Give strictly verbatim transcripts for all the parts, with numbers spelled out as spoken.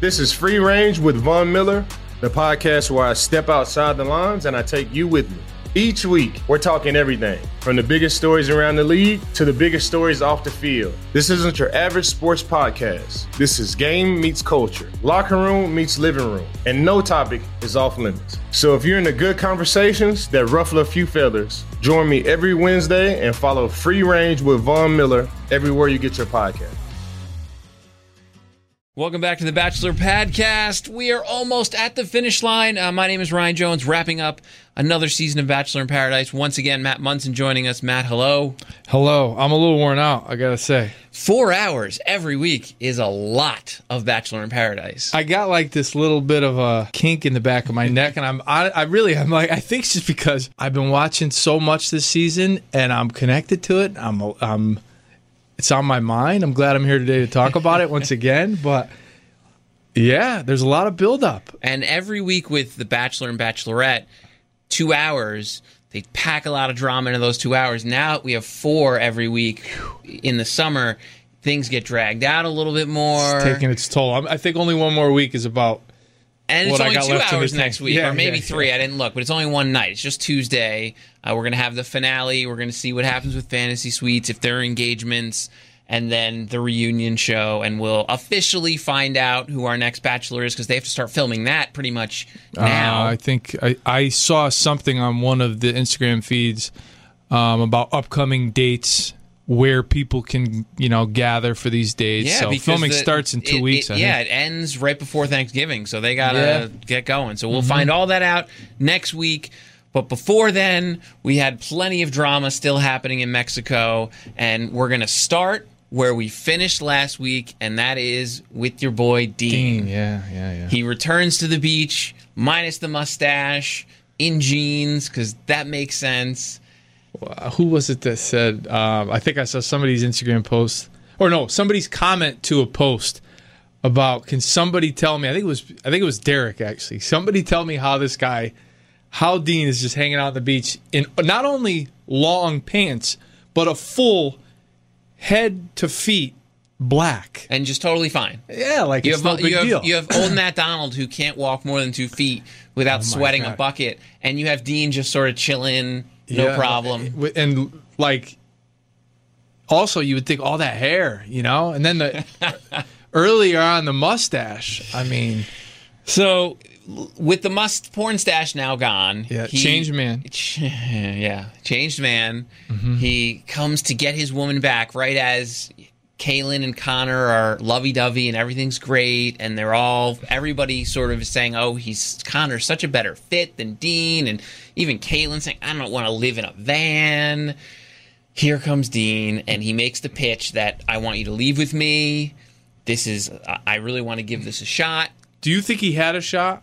This is Free Range with Von Miller, the podcast where I step outside the lines and I take you with me. Each week, we're talking everything, from the biggest stories around the league to the biggest stories off the field. This isn't your average sports podcast. This is game meets culture, locker room meets living room, and no topic is off limits. So if you're into good conversations that ruffle a few feathers, join me every Wednesday and follow Free Range with Von Miller everywhere you get your podcast. Welcome back to the Bachelor Podcast. We are almost at the finish line. Uh, my name is Ryan Jones, wrapping up another season of Bachelor in Paradise. Once again, Matt Munson joining us. Matt, hello. Hello. I'm a little worn out, I gotta say. Four hours every week is a lot of Bachelor in Paradise. I got like this little bit of a kink in the back of my neck, and I'm I, I really I'm like I think it's just because I've been watching so much this season, and I'm connected to it. I'm I'm. It's on my mind. I'm glad I'm here today to talk about it once again. But yeah, there's a lot of buildup. And every week with The Bachelor and Bachelorette, two hours, they pack a lot of drama into those two hours. Now we have four every week. In the summer, things get dragged out a little bit more. It's taking its toll. I'm, I think only one more week is about. And it's what only I got two left in hours the next tank. week, Yeah, or maybe yeah, three. yeah. I didn't look, but it's only one night. It's just Tuesday. Uh, we're going to have the finale. We're going to see what happens with Fantasy Suites, if there are engagements, and then the reunion show. And we'll officially find out who our next Bachelor is, because they have to start filming that pretty much now. Uh, I think I, I saw something on one of the Instagram feeds um, about upcoming dates where people can, you know, gather for these dates. Yeah, so because filming the- starts in two it- weeks. it- I yeah, think. it ends right before Thanksgiving, so they gotta Yeah. get going. So we'll find all that out next week. But before then, we had plenty of drama still happening in Mexico, and we're gonna start where we finished last week, and that is with your boy Dean. Dean, yeah, yeah, yeah. He returns to the beach, minus the mustache, in jeans, because that makes sense. Uh, who was it that said? Um, I think I saw somebody's Instagram post, or no, somebody's comment to a post about. Can somebody tell me? I think it was. I think it was Derek actually. Somebody tell me how this guy, how Dean is just hanging out on the beach in not only long pants but a full head to feet black. And just totally fine. Yeah, like You it's have, no big you, have, deal. you have old Matt Donald, who can't walk more than two feet without Oh my sweating a God. bucket, and you have Dean just sort of chilling, no Yeah, problem. And like, also you would think all that hair, you know, and then the earlier on the mustache. I mean, So, with the must porn stash now gone, yeah, he- changed man. yeah, changed man. Mm-hmm. He comes to get his woman back right as Kaylin and Connor are lovey-dovey and everything's great, and they're all, everybody sort of is saying, oh, he's Connor's such a better fit than Dean, and even Kaylin saying, I don't want to live in a van. Here comes Dean, and he makes the pitch that I want you to leave with me. This is, I really want to give this a shot. Do you think he had a shot?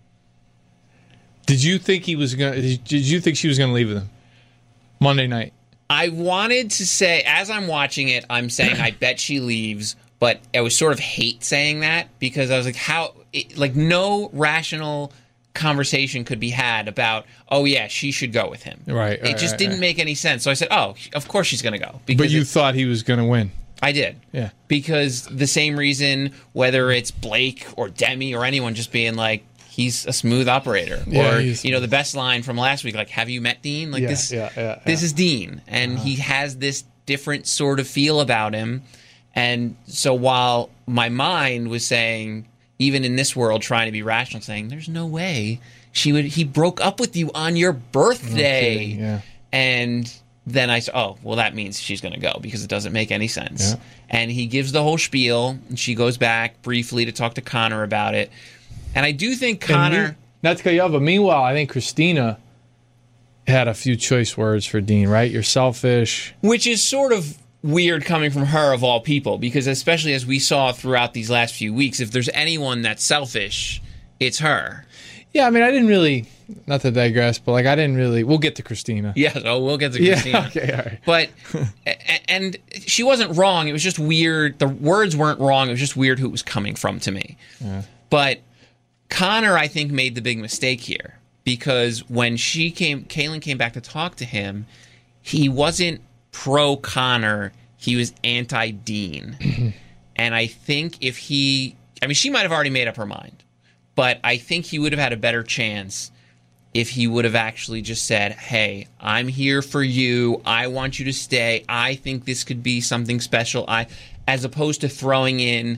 Did you think he was gonna? Did you think she was gonna leave with him Monday night? I wanted to say, as I'm watching it, I'm saying I bet she leaves, but I was sort of hate saying that because I was like, how, it, like, no rational conversation could be had about, oh yeah, she should go with him. Right, It right, just right, didn't right. make any sense. So I said, oh, of course she's going to go. But you it- thought he was gonna win. I did. Yeah. Because the same reason, whether it's Blake or Demi or anyone just being like, he's a smooth operator. Yeah, or, he's- you know, the best line from last week, like, have you met Dean? Like, Yeah, this, yeah, yeah, this yeah. is Dean. And he has this different sort of feel about him. And so while my mind was saying, even in this world, trying to be rational, saying, there's no way she would, he broke up with you on your birthday. kidding, yeah. And then I said, oh, well, that means she's going to go because it doesn't make any sense. Yeah. And he gives the whole spiel, and she goes back briefly to talk to Connor about it. And I do think And Connor... me- not to cut you off, but meanwhile, I think Christina had a few choice words for Dean. Right? You're selfish. Which is sort of weird coming from her, of all people, because especially as we saw throughout these last few weeks, if there's anyone that's selfish, it's her. Yeah, I mean, I didn't really. Not to digress, but like I didn't really. We'll get to Christina. Yeah, so we'll get to Yeah, Christina. okay, all right. But, a- and she wasn't wrong. It was just weird. The words weren't wrong. It was just weird who it was coming from to me. Yeah. But Connor, I think, made the big mistake here because when she came, Kaylin came back to talk to him, he wasn't pro Connor. He was anti Dean. And I think if he, I mean, she might have already made up her mind, but I think he would have had a better chance if he would have actually just said, hey, I'm here for you. I want you to stay. I think this could be something special. I, as opposed to throwing in,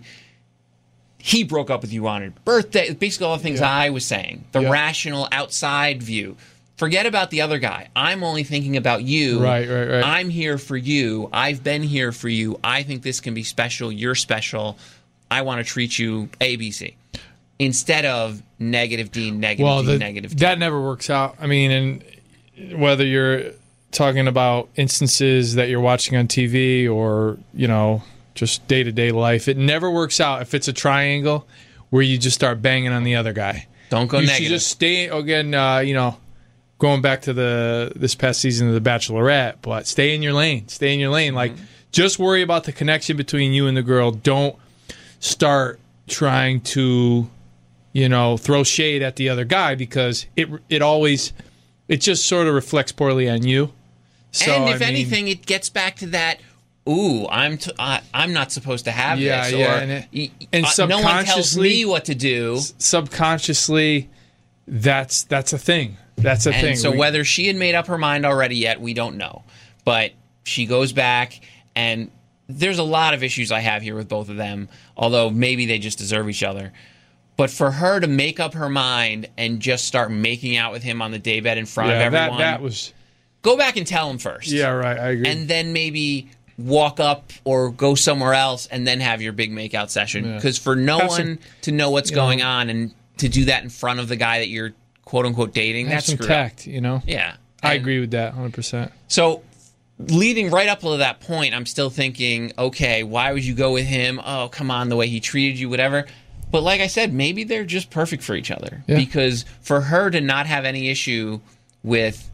he broke up with you on her birthday. Basically all the things yeah. I was saying. The yeah. rational outside view. Forget about the other guy. I'm only thinking about you. Right, right, right. I'm here for you. I've been here for you. I think this can be special. You're special. I want to treat you A B C. Instead of negative Dean, negative well, Dean, the, negative Dean. That never works out. I mean, and whether you're talking about instances that you're watching on T V or, you know, just day-to-day life, it never works out if it's a triangle where you just start banging on the other guy. Don't go you negative. You should just stay, again, uh, you know, going back to the this past season of The Bachelorette, but stay in your lane. Stay in your lane. Like, mm-hmm. just worry about the connection between you and the girl. Don't start trying to, you know, throw shade at the other guy because it it always, it just sort of reflects poorly on you. So, and if I mean, anything, it gets back to that, ooh, I'm t- I, I'm not supposed to have yeah, this. Yeah, or and, it, y- and uh, no one tells me what to do. Subconsciously, that's that's a thing. That's a and thing. So we, whether she had made up her mind already yet, we don't know. But she goes back, and there's a lot of issues I have here with both of them, although maybe they just deserve each other. But for her to make up her mind and just start making out with him on the daybed in front yeah, of everyone, that, that was. Go back and tell him first. Yeah, right. I agree. And then maybe walk up or go somewhere else and then have your big makeout session. Because yeah. for no have one some, to know what's going know, on and to do that in front of the guy that you're quote-unquote dating, have that's some screwed tact, up. You know? Yeah. I and agree with that one hundred percent. So leading right up to that point, I'm still thinking, okay, why would you go with him? Oh, come on, the way he treated you, whatever. But like I said, maybe they're just perfect for each other. Yeah. Because for her to not have any issue with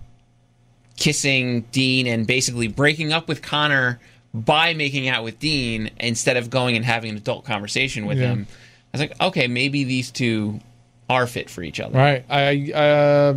kissing Dean and basically breaking up with Connor by making out with Dean instead of going and having an adult conversation with yeah. him, I was like, okay, maybe these two are fit for each other. Right. I uh,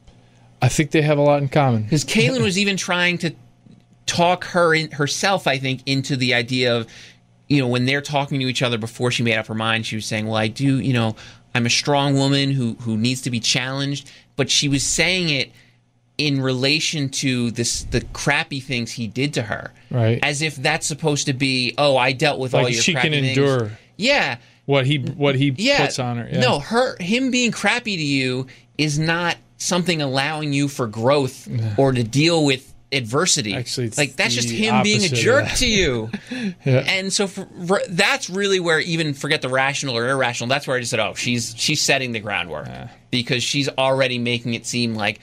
I think they have a lot in common. Because Caelynn was even trying to talk her in, herself, I think, into the idea of, you know, when they're talking to each other before she made up her mind, she was saying, well, I do, you know, I'm a strong woman who, who needs to be challenged. But she was saying it in relation to this the crappy things he did to her. Right. As if that's supposed to be, oh, I dealt with like all your she crappy can things. endure. Yeah. What he what he yeah. puts on her. Yeah. No, her him being crappy to you is not something allowing you for growth or to deal with adversity. Actually, it's like that's just him being a jerk to you. yeah. And so for, for, that's really where, even forget the rational or irrational, that's where I just said, oh, she's she's setting the groundwork. Yeah. Because she's already making it seem like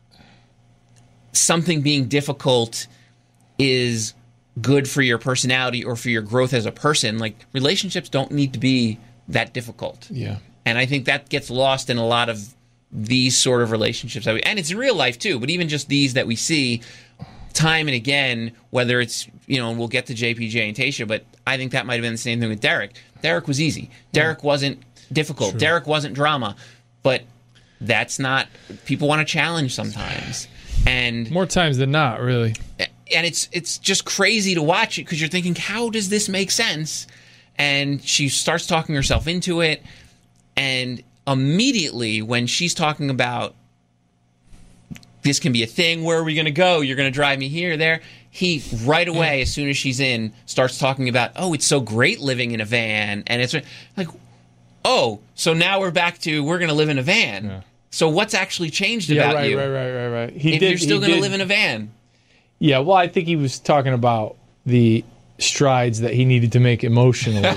something being difficult is good for your personality or for your growth as a person. Like, relationships don't need to be that difficult. Yeah. And I think that gets lost in a lot of these sort of relationships. That we, and it's in real life too, but even just these that we see time and again, whether it's, you know, we'll get to J P J and Tayshia, but I think that might have been the same thing with Derek. Derek was easy. Derek yeah. wasn't difficult. True. Derek wasn't drama. But that's not, people want to challenge sometimes. And more times than not, really. And it's it's just crazy to watch it because you're thinking, how does this make sense? And she starts talking herself into it. And immediately when she's talking about this can be a thing, where are we going to go? You're going to drive me here or there. He right away, as soon as she's in, starts talking about, oh, it's so great living in a van. And it's like, oh, so now we're back to we're going to live in a van. Yeah. So what's actually changed yeah, about right, you? Right, right, right, right. He if did, you're still going to live in a van. Yeah, well, I think he was talking about the strides that he needed to make emotionally.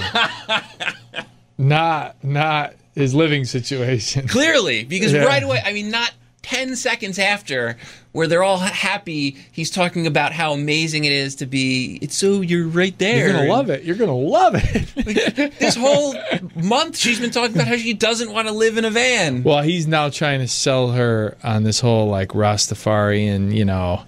not not his living situation. Clearly, because yeah. right away, I mean, not ten seconds after, where they're all happy, he's talking about how amazing it is to be, it's so you're right there. You're going to love it. You're going to love it. Like, this whole month, she's been talking about how she doesn't want to live in a van. Well, he's now trying to sell her on this whole, like, Rastafarian, you know,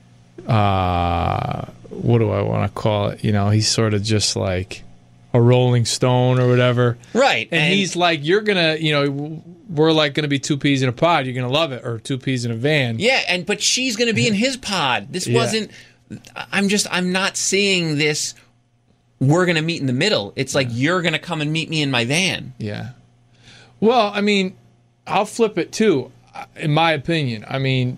uh, what do I want to call it? You know, he's sort of just like a Rolling Stone or whatever. Right. And, and he's like, you're going to, you know, we're like going to be two peas in a pod. You're going to love it. Or two peas in a van. Yeah. And, but she's going to be in his pod. This yeah. wasn't, I'm just, I'm not seeing this we're going to meet in the middle. It's like you're going to come and meet me in my van. Yeah. Well, I mean, I'll flip it too, in my opinion. I mean,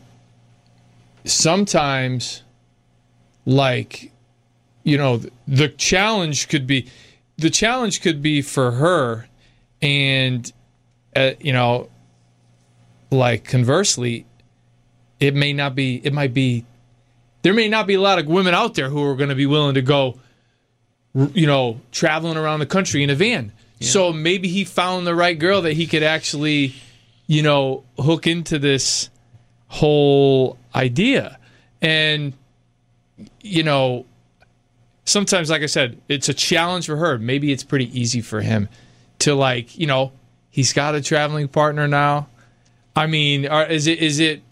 sometimes, like, you know, the challenge could be, the challenge could be for her, and, uh, you know, like, conversely, it may not be, it might be, there may not be a lot of women out there who are going to be willing to go, you know, traveling around the country in a van. Yeah. So maybe he found the right girl that he could actually, you know, hook into this whole idea. And, you know, sometimes, like I said, it's a challenge for her. Maybe it's pretty easy for him to, like, you know, he's got a traveling partner now. I mean, are, is it, is it,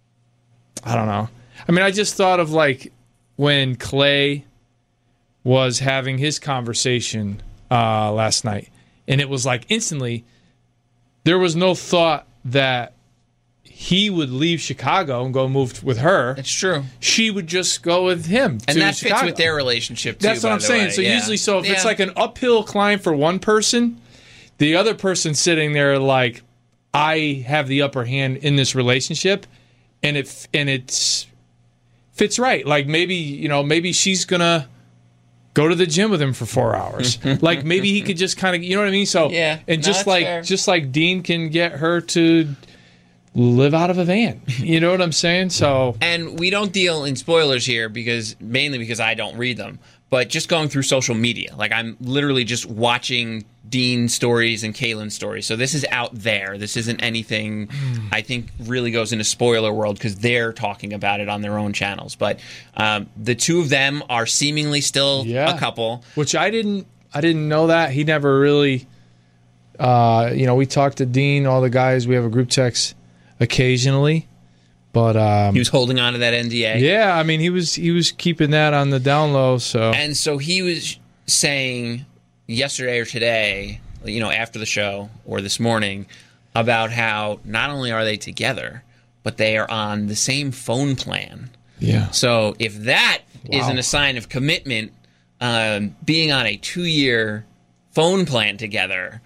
I don't know. I mean, I just thought of, like, when Clay was having his conversation uh, last night, and it was like instantly, there was no thought that he would leave Chicago and go move with her. That's true. She would just go with him, and to that Chicago. fits with their relationship too. That's what by I'm the saying. way. So yeah. usually, so if yeah. it's like an uphill climb for one person, the other person sitting there like, I have the upper hand in this relationship, and it and it's fits right. Like maybe you know maybe she's gonna go to the gym with him for four hours. Like maybe he could just kind of, you know what I mean? So yeah, and no, just like fair. just like Dean can get her to live out of a van. You know what I'm saying? So and we don't deal in spoilers here because mainly because I don't read them. But just going through social media, like I'm literally just watching Dean stories and Kaylin stories. So this is out there. This isn't anything I think really goes into spoiler world because they're talking about it on their own channels. But um, the two of them are seemingly still yeah. a couple. Which I didn't I didn't know that. He never really, uh, you know, we talked to Dean, all the guys. We have a group text occasionally. But um, he was holding on to that N D A. Yeah, I mean, he was he was keeping that on the down low. So and so he was saying yesterday or today, you know, after the show or this morning, about how not only are they together, but they are on the same phone plan. Yeah. So if that Wow. isn't a sign of commitment, um, being on a two-year phone plan together,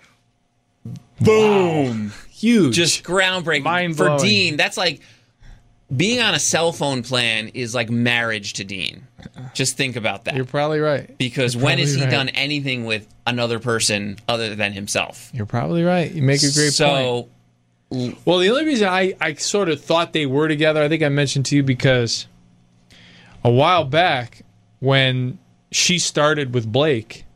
boom, wow. Huge, just groundbreaking. mind-blowing. For Dean, that's like. Being on a cell phone plan is like marriage to Dean. Just think about that. You're probably right. Because You're when has he right. done anything with another person other than himself? You're probably right. You make a great so, point. Well, the only reason I, I sort of thought they were together, I think I mentioned to you, because a while back when she started with Blake,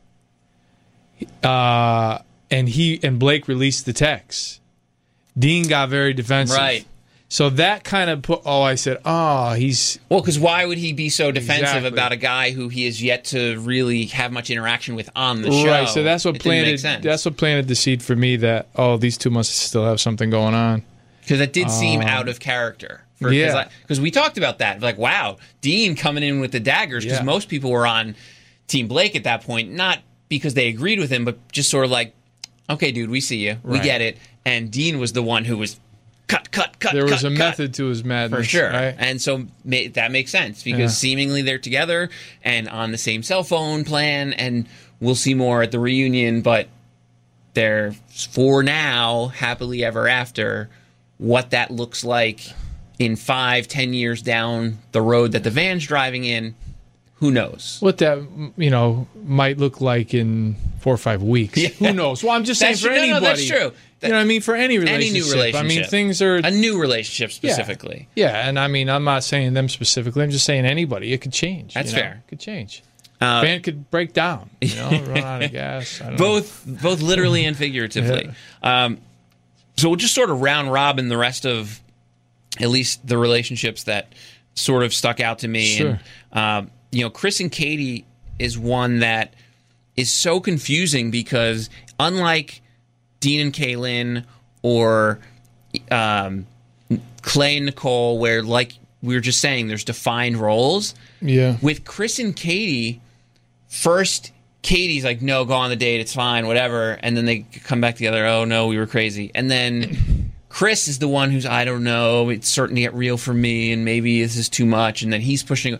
uh, and he and Blake released the text, Dean got very defensive. Right. So that kind of put, oh, I said, oh, he's... Well, because why would he be so defensive Exactly. about a guy who he has yet to really have much interaction with on the show? Right, so that's what It didn't make planted sense. that's what planted the seed for me that, oh, these two must still have something going on. Because that did seem out of character. For, yeah. Because we talked about that. Like, wow, Dean coming in with the daggers, because Yeah. most people were on Team Blake at that point, not because they agreed with him, but just sort of like, okay, dude, we see you. We Right. get it. And Dean was the one who was cut, cut, cut, There cut, was a cut. method to his madness. For sure. Right? And so ma- that makes sense because Yeah. seemingly they're together and on the same cell phone plan, and we'll see more at the reunion, but they're, for now, happily ever after. What that looks like in five, ten years down the road that the van's driving in, who knows? What that, you know, might look like in four or five weeks. Yeah. Who knows? Well, I'm just saying That's for true. No, no, anybody. that's true. You know what I mean? For any Any relationship. new relationship. I mean, things are... A new relationship specifically. Yeah, yeah, and I mean, I'm not saying them specifically. I'm just saying anybody. It could change. That's you know? fair. It could change. Uh, Van could break down. You know, run out of gas. I don't both both literally and figuratively. Um, so we'll just sort of round robin the rest of at least the relationships that sort of stuck out to me. Sure. And, um, you know, Chris and Katie is one that is so confusing because unlike Dean and Kaylin or um, Clay and Nicole, where like we were just saying, there's defined roles. know. Yeah. With Chris and Katie, first Katie's like, no, go on the date, it's fine, whatever. And then they come back together, oh no, we were crazy. And then Chris is the one who's, I don't know, it's starting to get real for me, and maybe this is too much. And then he's pushing.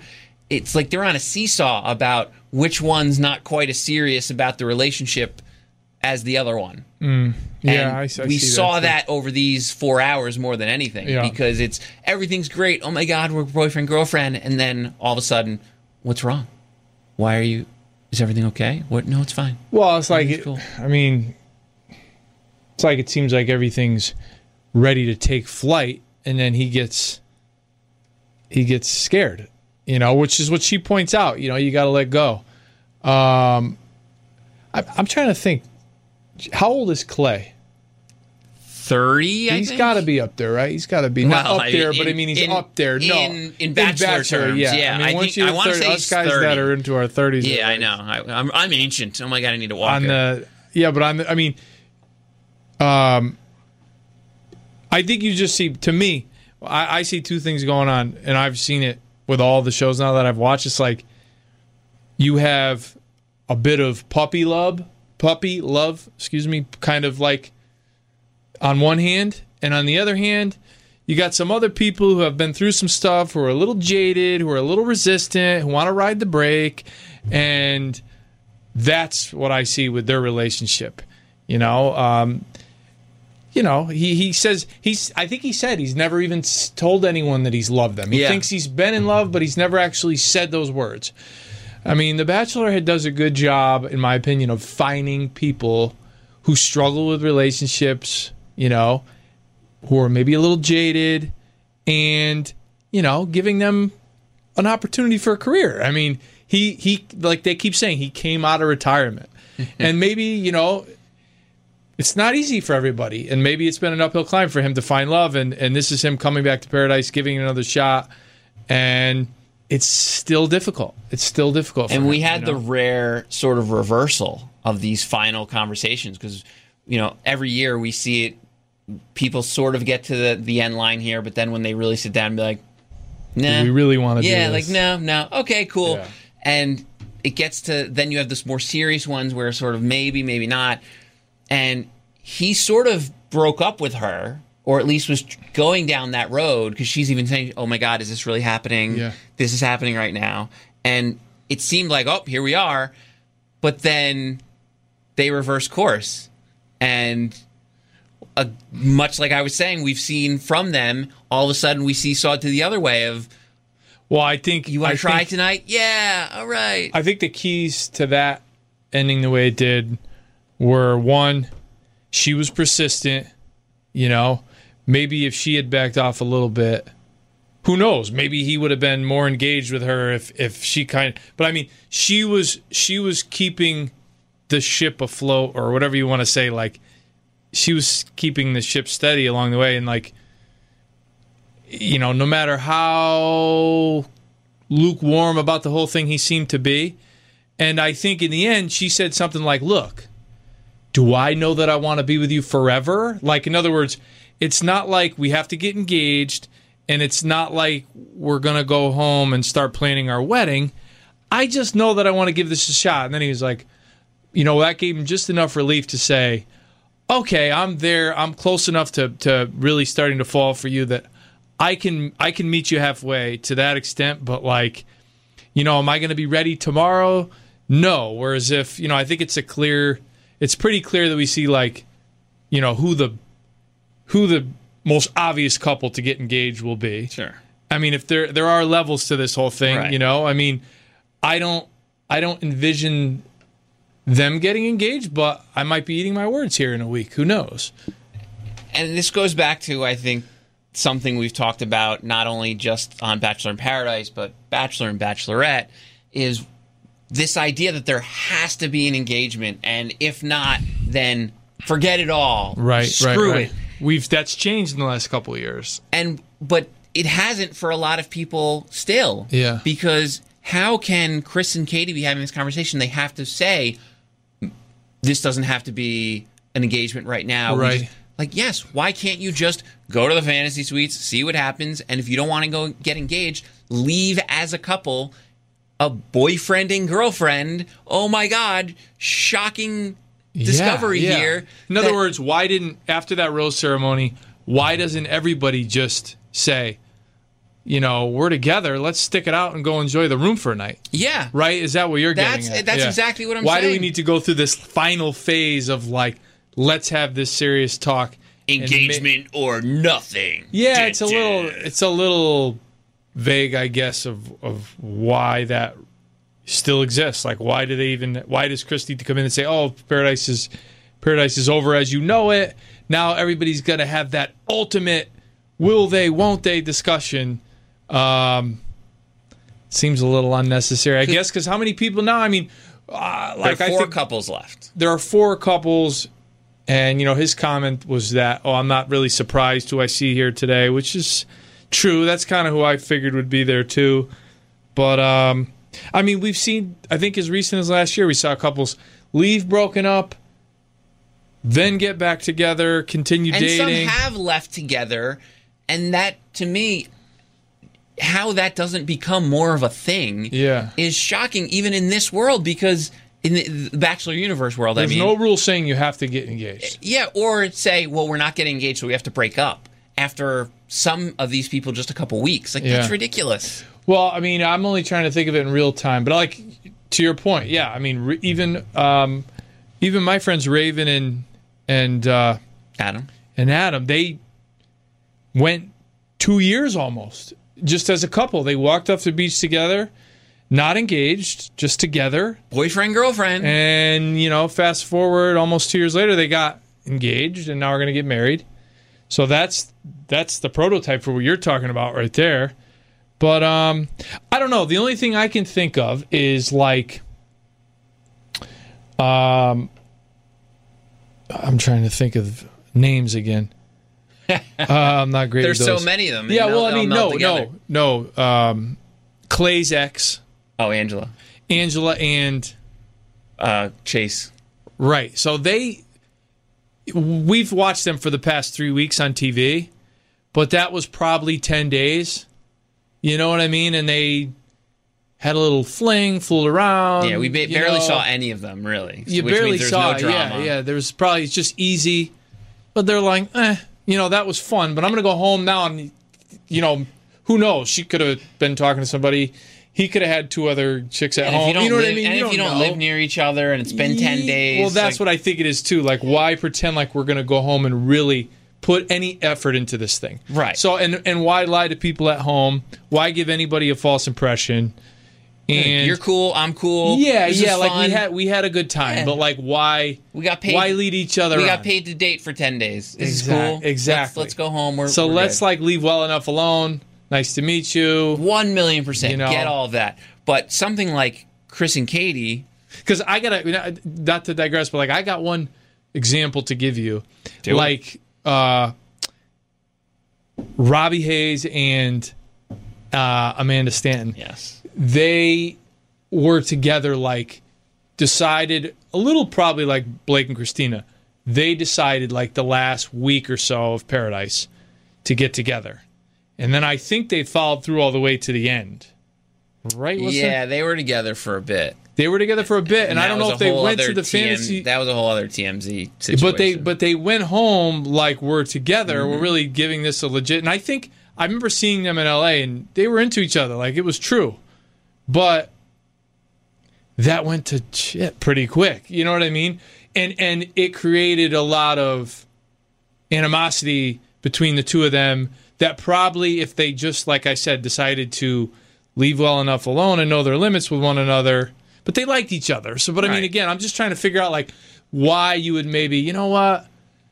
it's like they're on a seesaw about which one's not quite as serious about the relationship as the other one. Mm. Yeah, and I, I we see saw that, that over these four hours more than anything Yeah. because it's everything's great. Oh my God, we're boyfriend girlfriend, and then all of a sudden, what's wrong? Why are you? Is everything okay? What? No, it's fine. Well, it's like, it, cool. I mean, it's like it seems like everything's ready to take flight, and then he gets he gets scared, you know, which is what she points out. You know, you got to let go. Um, I, I'm trying to think. How old is Clay? Thirty. I He's think? got to be up there, right? He's got to be not Well, up there, in- but I mean, he's in- up there. No, in- in bachelor terms, yeah. I mean, I once think- you're I wanna thirty, say us he's guys thirty. that are into our thirties. Yeah, I know. I, I'm I'm ancient. Oh my God, I need to walk. On the yeah, but on the, I mean, um, I think you just see to me, I, I see two things going on, and I've seen it with all the shows now that I've watched. It's like you have a bit of puppy love, puppy love, excuse me, kind of like on one hand, and on the other hand, you got some other people who have been through some stuff, who are a little jaded, who are a little resistant, who want to ride the brake, and that's what I see with their relationship. You know, um, you know, he, he says he's. I think he said he's never even s- told anyone that he's loved them. He Yeah. thinks he's been in love, but he's never actually said those words. I mean, The Bachelor does a good job, in my opinion, of finding people who struggle with relationships. You know, who are maybe a little jaded, and you know, giving them an opportunity for a career. I mean, he he like they keep saying, he came out of retirement, and maybe you know. It's not easy for everybody, and maybe it's been an uphill climb for him to find love, and, and this is him coming back to paradise, giving it another shot, and it's still difficult. It's still difficult for And him, we had you know? the rare sort of reversal of these final conversations because, you know, every year we see it, people sort of get to the, the end line here, but then when they really sit down and be like, nah. Do we really want to yeah, do like, this? no, no. Okay, cool. Yeah. And it gets to, then you have this more serious ones where sort of maybe, maybe not. And he sort of broke up with her, or at least was going down that road, because she's even saying, oh my God, is this really happening? Yeah. This is happening right now. And it seemed like, oh, here we are. But then they reverse course. And uh, much like I was saying, we've seen from them, all of a sudden we see saw it to the other way of, Well, I think you want I to try think- tonight? Yeah, all right. I think the keys to that ending the way it did were, one, she was persistent. You know, maybe if she had backed off a little bit, who knows? Maybe he would have been more engaged with her if if she kind of. But I mean, she was she was keeping the ship afloat, or whatever you want to say. Like, she was keeping the ship steady along the way, and like, you know, no matter how lukewarm about the whole thing he seemed to be. And I think in the end, she said something like, look, do I know that I want to be with you forever? Like, in other words, it's not like we have to get engaged, and it's not like we're going to go home and start planning our wedding. I just know that I want to give this a shot. And then he was like, you know, that gave him just enough relief to say, okay, I'm there. I'm close enough to, to really starting to fall for you that I can I can meet you halfway to that extent. But, like, you know, am I going to be ready tomorrow? No. Whereas if, you know, I think it's a clear, it's pretty clear that we see, like, you know, who the who the most obvious couple to get engaged will be. Sure. I mean, if there there are levels to this whole thing, Right. you know, I mean, I don't I don't envision them getting engaged, but I might be eating my words here in a week. Who knows? And this goes back to, I think, something we've talked about not only just on Bachelor in Paradise, but Bachelor and Bachelorette, is this idea that there has to be an engagement, and if not, then forget it all. Right, Screw right, right. it. We've that's changed in the last couple of years. And but it hasn't for a lot of people still. Yeah. Because how can Chris and Katie be having this conversation? They have to say, this doesn't have to be an engagement right now. We Right. just- like, yes, why can't you just go to the fantasy suites, see what happens, and if you don't want to go get engaged, leave as a couple, a boyfriend and girlfriend. Oh my God, shocking discovery Yeah, yeah. here. In other that- words, why didn't, after that rose ceremony, why doesn't everybody just say, you know, we're together. Let's stick it out and go enjoy the room for a night. Yeah. Right? Is that what you're That's getting at? that's Yeah. exactly what I'm Why saying. do we need to go through this final phase of like, let's have this serious talk? and engagement ma- or nothing? Yeah, it's a little it's a little vague, I guess, of of why that still exists. Like, why do they even? Why does Chris need to come in and say, "Oh, paradise is paradise is over as you know it"? Now everybody's gonna have that ultimate will they, won't they discussion. Um, seems a little unnecessary, I guess, because how many people now? I mean, uh, like there are I four think couples left. there are four couples, and you know his comment was that, "Oh, I'm not really surprised who I see here today," which is true. That's kind of who I figured would be there too. But um, I mean, we've seen. I think as recent as last year, we saw couples leave broken up, then get back together, continue And dating. some have left together, and that, to me, how that doesn't become more of a thing Yeah. is shocking, even in this world, because in the, the Bachelor universe world, There's I mean, no rule saying you have to get engaged. yeah, or say, well, we're not getting engaged, so we have to break up after some of these people just a couple weeks. Like, Yeah. that's ridiculous. Well, I mean, I'm only trying to think of it in real time, but like to your point, yeah. I mean, re- even um, even my friends Raven and and uh, Adam? and Adam, they went two years almost just as a couple. They walked off the beach together, not engaged, just together. Boyfriend, girlfriend. And, you know, fast forward almost two years later, they got engaged and now we're going to get married. So that's that's the prototype for what you're talking about right there. But um, I don't know. The only thing I can think of is like, um, I'm trying to think of names again. Uh, I'm not great. There's at those. so many of them. Yeah, They well, all- I they all mean, meld no, together. no, no. Um, Clay's ex, Oh, Angela. Angela, and Uh, Chase. right. So they, we've watched them for the past three weeks on T V, but that was probably ten days. You know what I mean? And they had a little fling, fooled around. Yeah, we ba- you barely know. saw any of them, really. You which barely means there's saw no it. drama. Yeah, yeah. There's probably it's just easy, but they're like, eh, you know, that was fun. But I'm gonna go home now, and you know, who knows? She could have been talking to somebody. He could have had two other chicks at And home. if you don't know live, what I mean? and you if you don't know. live near each other and it's been ten Ye- days. Well, that's like, what I think it is too. Like, why pretend like we're gonna go home and really put any effort into this thing? Right. So, and and why lie to people at home? Why give anybody a false impression? And you're cool, I'm cool. yeah, this yeah. is Like fun. we had we had a good time, Yeah. but like, why? We got paid. Why lead each other? We on? got paid to date for ten days. This Exact- is cool. exactly. Let's, let's go home. We're, So we're let's good. like leave well enough alone. Nice to meet you. one million percent You know. get all of that. But something like Chris and Katie. Because I gotta not to digress, but like I got one example to give you. Do it. like uh, Robbie Hayes and uh, Amanda Stanton. Yes. They were together, like decided a little probably like Blake and Christina. They decided like the last week or so of Paradise to get together, and then I think they followed through all the way to the end. Right? wasn't Yeah, it? they were together for a bit. They were together for a bit, and, I that don't know was if a they whole went other to the T M fantasy. That was a whole other T M Z situation. But they but they went home like we're together. Mm-hmm. We're really giving this a legit. And I think I remember seeing them in L A and they were into each other. Like it was true. But that went to shit pretty quick. You know what I mean? And and it created a lot of animosity between the two of them that probably if they just, like I said, decided to leave well enough alone and know their limits with one another. But they liked each other. So, but I mean, Right. again, I'm just trying to figure out like why you would maybe, you know what,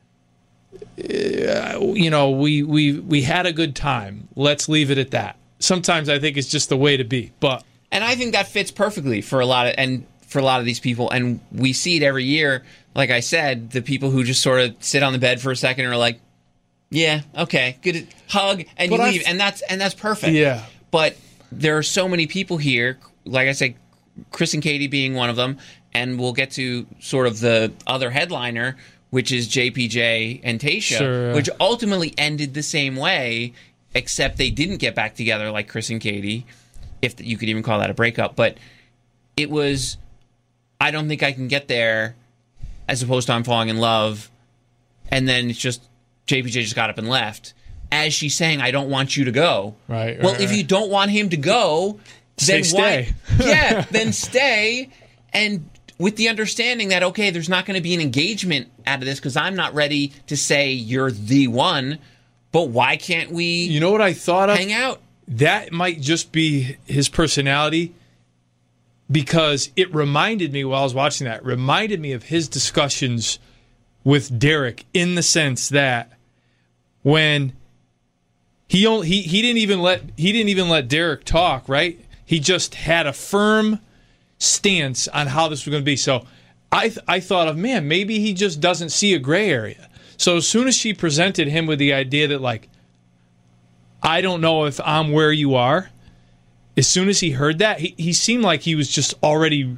uh, you know, we we we had a good time. Let's leave it at that. Sometimes I think it's just the way to be. But And I think that fits perfectly for a lot of and for a lot of these people. And we see it every year. Like I said, the people who just sort of sit on the bed for a second and are like, "Yeah, okay, good," hug and But you I leave, f- and that's and that's perfect. Yeah. But there are so many people here. Like I said, Chris and Katie being one of them, and we'll get to sort of the other headliner, which is J P J and Tayshia, Sure, yeah. which ultimately ended the same way, except they didn't get back together like Chris and Katie, if you could even call that a breakup. But it was, I don't think I can get there, as opposed to I'm falling in love, and then it's just J P J just got up and left. as she's saying, I don't want you to go. Right, right, well, if right. you don't want him to go, then Say why? stay. Yeah, then stay. And with the understanding that, okay, there's not going to be an engagement out of this because I'm not ready to say you're the one, but why can't we You know what I thought of? hang out? That might just be his personality, because it reminded me while I was watching that, it reminded me of his discussions with Derek, in the sense that when he only, he he didn't even let he didn't even let Derek talk, right? He just had a firm stance on how this was going to be. So I th- I thought of, man, maybe he just doesn't see a gray area. So as soon as she presented him with the idea that, like, I don't know if I'm where you are, as soon as he heard that, he, he seemed like he was just already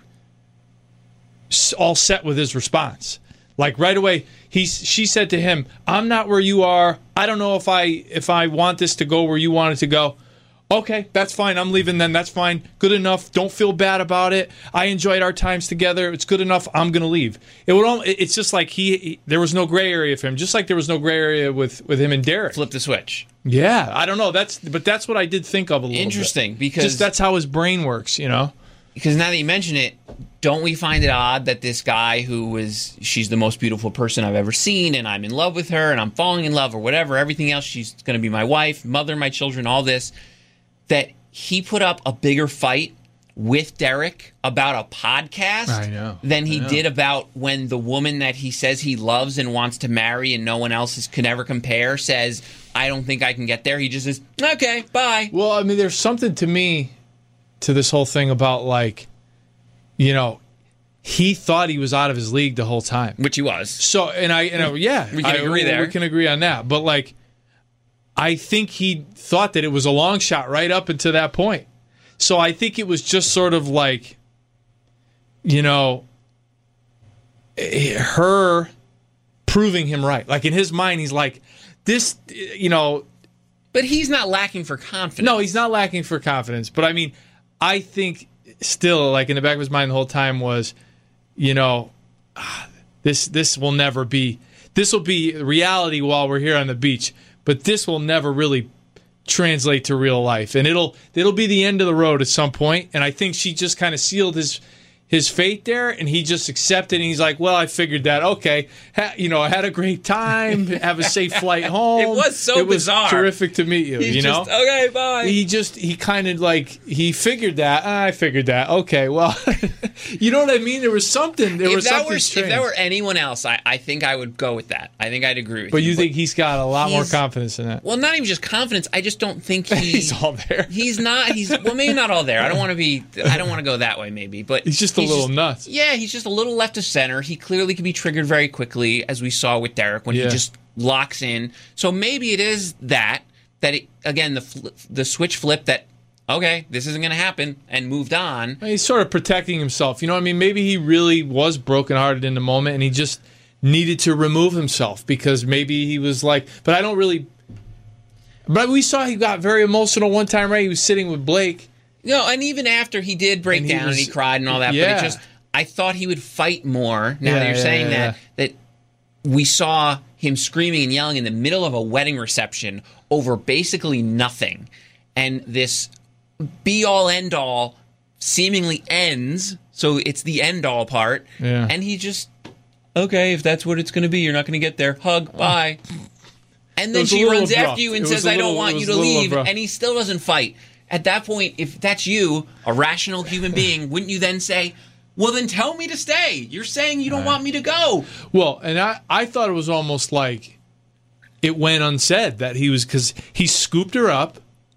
s- all set with his response. Like right away, he she said to him, "I'm not where you are. I don't know if I if I want this to go where you want it to go." Okay, that's fine. I'm leaving then. That's fine. Good enough. Don't feel bad about it. I enjoyed our times together. It's good enough. I'm going to leave. It would. All, it's just like he, he. There was no gray area for him. Just like there was no gray area with, with him and Derek. Flip the switch. Yeah, I don't know. That's but that's what I did think of a little Interesting, bit. because just that's how his brain works, you know. Because now that you mention it, don't we find it odd that this guy who was, she's the most beautiful person I've ever seen, and I'm in love with her, and I'm falling in love, or whatever, everything else, she's going to be my wife, mother, my children, all this, that he put up a bigger fight with Derek about a podcast I know. than he I know. did about when the woman that he says he loves and wants to marry and no one else is, could ever compare says, I don't think I can get there. He just says, okay, bye. Well, I mean, there's something to me to this whole thing about, like, you know, he thought he was out of his league the whole time. Which he was. So, and I, you know, yeah, We can I- agree there. We can agree on that. But, like, I think he thought that it was a long shot right up until that point. So I think it was just sort of like, you know, eh, her proving him right. Like, in his mind, he's like, this, you know, But he's not lacking for confidence. no, he's not lacking for confidence. But I mean, I think still, like, in the back of his mind the whole time was, you know, ah, this this will never be, this will be reality while we're here on the beach, but this will never really translate to real life, and it'll it'll be the end of the road at some point. And I think she just kind of sealed his his fate there, and he just accepted, and he's like, well, I figured that, okay, ha, you know, I had a great time, have a safe flight home. It was so it was bizarre. terrific to meet you. He's you know, just, okay, bye. he just he kind of like he figured that ah, I figured that okay, well, you know what I mean. There was something. There if was that something were strange. if that were anyone else, I, I think I would go with that. I think I'd agree with but you. you think he's got a lot more he's- confidence in that? Well, not even just confidence. I just don't think he, He's all there. He's not. He's well, maybe not all there. I don't want to be. I don't want to go that way. Maybe, but He's just a little nuts. Yeah, he's just a little left of center. He clearly can be triggered very quickly, as we saw with Derek when Yeah. he just locks in. So maybe it is that that it, again the fl- the switch flip that okay, this isn't going to happen, and moved on. He's sort of protecting himself. You know what I mean? Maybe he really was brokenhearted in the moment, and he just needed to remove himself because maybe he was like, but I don't really. But we saw he got very emotional one time, right? He was sitting with Blake. No, and even after he did break And he down was- and he cried and all that, yeah. but it just I thought he would fight more. Now Yeah, that you're yeah, saying yeah, that, that we saw him screaming and yelling in the middle of a wedding reception over basically nothing, and this be all end all seemingly ends. So it's the end all part, Yeah. and he just okay, if that's what it's going to be, you're not going to get there. Hug, bye. And then was a she little runs abrupt. after you and It was says, a "I don't little- want it you was to a little leave," abrupt. and he still doesn't fight. At that point, if that's you, a rational human being, wouldn't you then say, well, then tell me to stay? You're saying you don't want me to go. Well, and I, I thought it was almost like it went unsaid that he was, because he scooped her up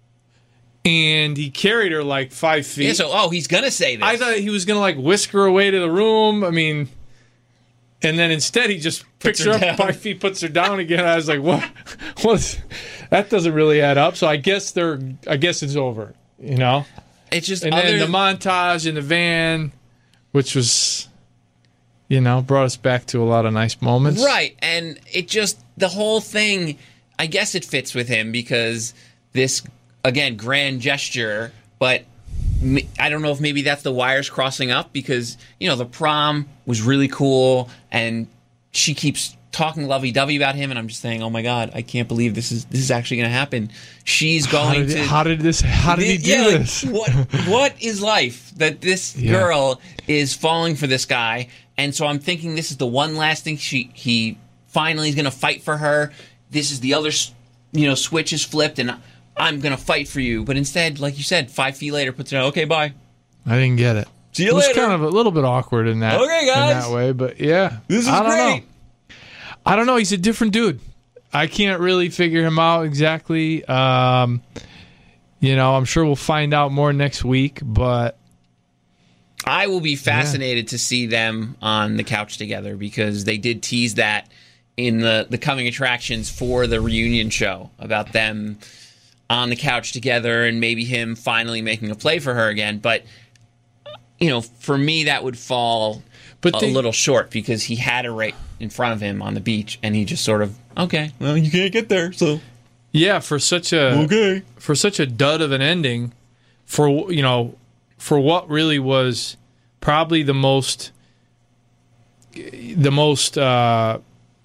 and he carried her like five feet. Yeah, so, oh, he's going to say this. I thought he was going to like whisk her away to the room. I mean, and then instead he just picks her her, down. up five feet, puts her down again. I was like, what? What? That doesn't really add up. So I guess they're, I guess it's over, you know? It's just And other... then the montage in the van, which was, you know, brought us back to a lot of nice moments. Right, and it just, the whole thing, I guess it fits with him because this, again, grand gesture, but m- I don't know if maybe that's the wires crossing up because, you know, the prom was really cool and she keeps talking lovey-dovey about him, and I'm just saying, oh my god, I can't believe this is this is actually going to happen. She's going how did, to. How did this? How did he do yeah, like, this? what What is life that this Yeah. girl is falling for this guy? And so I'm thinking this is the one last thing she he finally is going to fight for her. This is the other, you know, switch is flipped, and I'm going to fight for you. But instead, like you said, five feet later, puts it out. Okay, bye. I didn't get it. See you it was later. kind of a little bit awkward in that. Okay, guys. In that way, but yeah, This is I don't great. know. I don't know. He's a different dude. I can't really figure him out exactly. Um, you know, I'm sure we'll find out more next week, but I will be fascinated yeah. to see them on the couch together because they did tease that in the, the coming attractions for the reunion show about them on the couch together and maybe him finally making a play for her again. But, you know, for me, that would fall but a they, little short because he had her right in front of him on the beach and he just sort of, okay, well, you can't get there, so. Yeah, for such a okay. for such a dud of an ending, for, you know, for what really was probably the most, the most uh,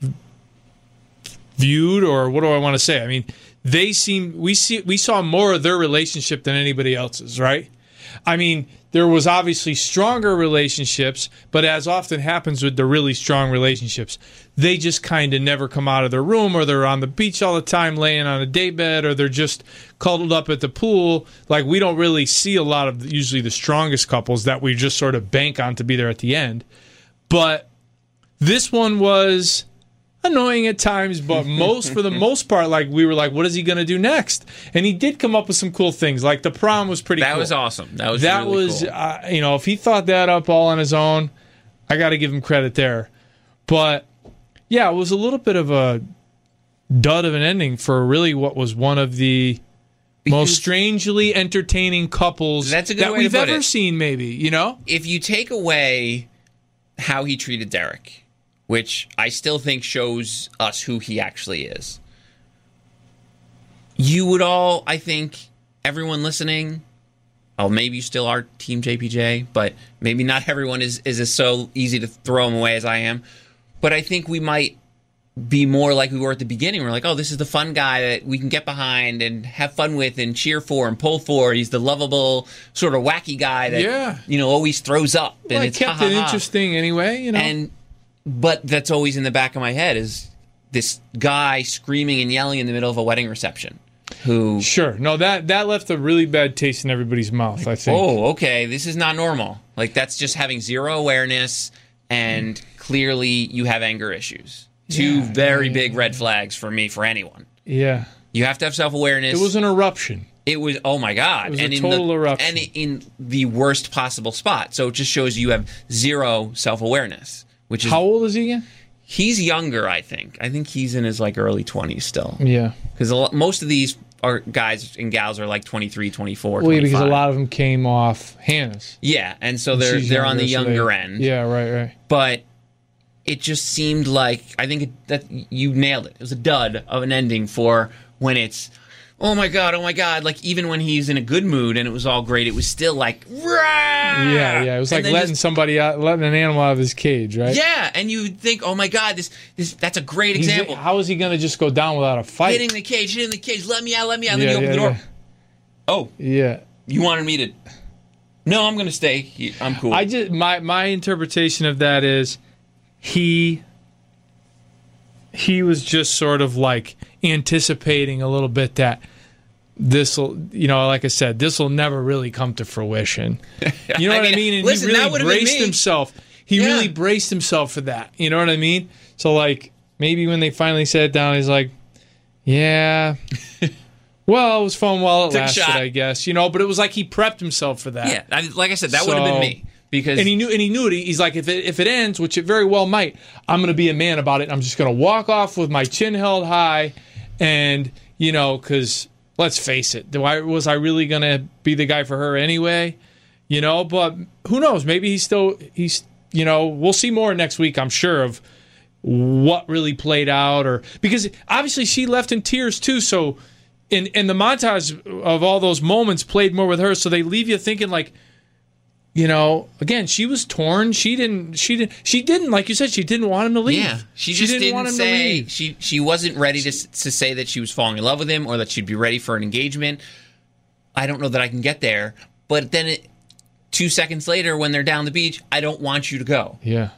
viewed, or what do I want to say? I mean, they seem we see we saw more of their relationship than anybody else's, right? I mean, there was obviously stronger relationships, but as often happens with the really strong relationships, they just kind of never come out of their room, or they're on the beach all the time laying on a daybed, or they're just cuddled up at the pool. Like, we don't really see a lot of usually the strongest couples that we just sort of bank on to be there at the end. But this one was annoying at times, but most for the most part, like, we were like, what is he going to do next? And he did come up with some cool things. Like, the prom was pretty that cool. That was awesome. That was That really was, cool. uh, you know, if he thought that up all on his own, I got to give him credit there. But, yeah, it was a little bit of a dud of an ending for really what was one of the because most strangely entertaining couples that's a good that way we've to put ever it. seen, maybe, you know? If you take away how he treated Derek, which I still think shows us who he actually is, you would all, I think, everyone listening, oh, maybe you still are Team J P J, but maybe not everyone is, is as so easy to throw him away as I am. But I think we might be more like we were at the beginning. We're like, oh, this is the fun guy that we can get behind and have fun with and cheer for and pull for. He's the lovable, sort of wacky guy that, yeah. you know, always throws up. Well, and it it's kept ha-ha-ha. it interesting anyway, you know? And But that's always in the back of my head is this guy screaming and yelling in the middle of a wedding reception. Who? Sure. No, that, that left a really bad taste in everybody's mouth, I think. Oh, okay. This is not normal. Like, that's just having zero awareness, and clearly you have anger issues. Two Yeah, very yeah, big yeah. red flags for me, for anyone. Yeah. You have to have self-awareness. It was an eruption. It was, oh my God. It was and a in total the, eruption. And in the worst possible spot. So it just shows you have zero self-awareness. Which is, how old is he again? He's younger, I think. I think he's in his like early twenties still. Yeah. Because most of these are guys and gals are like twenty-three, twenty-four, Well, yeah, because a twenty-five. lot of them came off Hannah's. Yeah, and so they're She's they're on the so younger they- end. Yeah, right, right. But it just seemed like, I think it, that you nailed it. It was a dud of an ending for when it's, oh my God, oh my God. Like, even when he's in a good mood and it was all great, it was still like, rah! Yeah, yeah. It was And like then letting just- somebody out, letting an animal out of his cage, right? Yeah, and you would think, oh my God, this this that's a great He's- example. How is he going to just go down without a fight? Hitting the cage, hitting the cage, let me out, let me out. And Yeah, then you open yeah, the door. Oh, Yeah. you wanted me to. No, I'm going to stay. He- I'm cool. I just my my interpretation of that is he he was just sort of like anticipating a little bit that this will, you know, like I said, this will never really come to fruition. You know I what mean, I mean? And listen, he that really would've been braced me. himself. He Yeah. really braced himself for that. You know what I mean? So like maybe when they finally sat down, he's like, yeah. Well, it was fun while it Took a lasted, shot. I guess. You know, but it was like he prepped himself for that. yeah, I, like I said, that would have been So- me. Because And he knew, and he knew it. He's like, if it if it ends, which it very well might, I'm going to be a man about it. I'm just going to walk off with my chin held high, and you know, because let's face it, do I was I really going to be the guy for her anyway? You know, but who knows? Maybe he's still he's you know, we'll see more next week, I'm sure, of what really played out, or because obviously she left in tears too. So, in in the montage of all those moments played more with her, so they leave you thinking like, you know, again, she was torn. She didn't. She didn't. She didn't. Like you said, she didn't want him to leave. Yeah, she just she didn't, didn't, want him say to leave. she she wasn't ready to to say that she was falling in love with him or that she'd be ready for an engagement. I don't know that I can get there. But then, it, two seconds later, when they're down the beach, I don't want you to go. Yeah.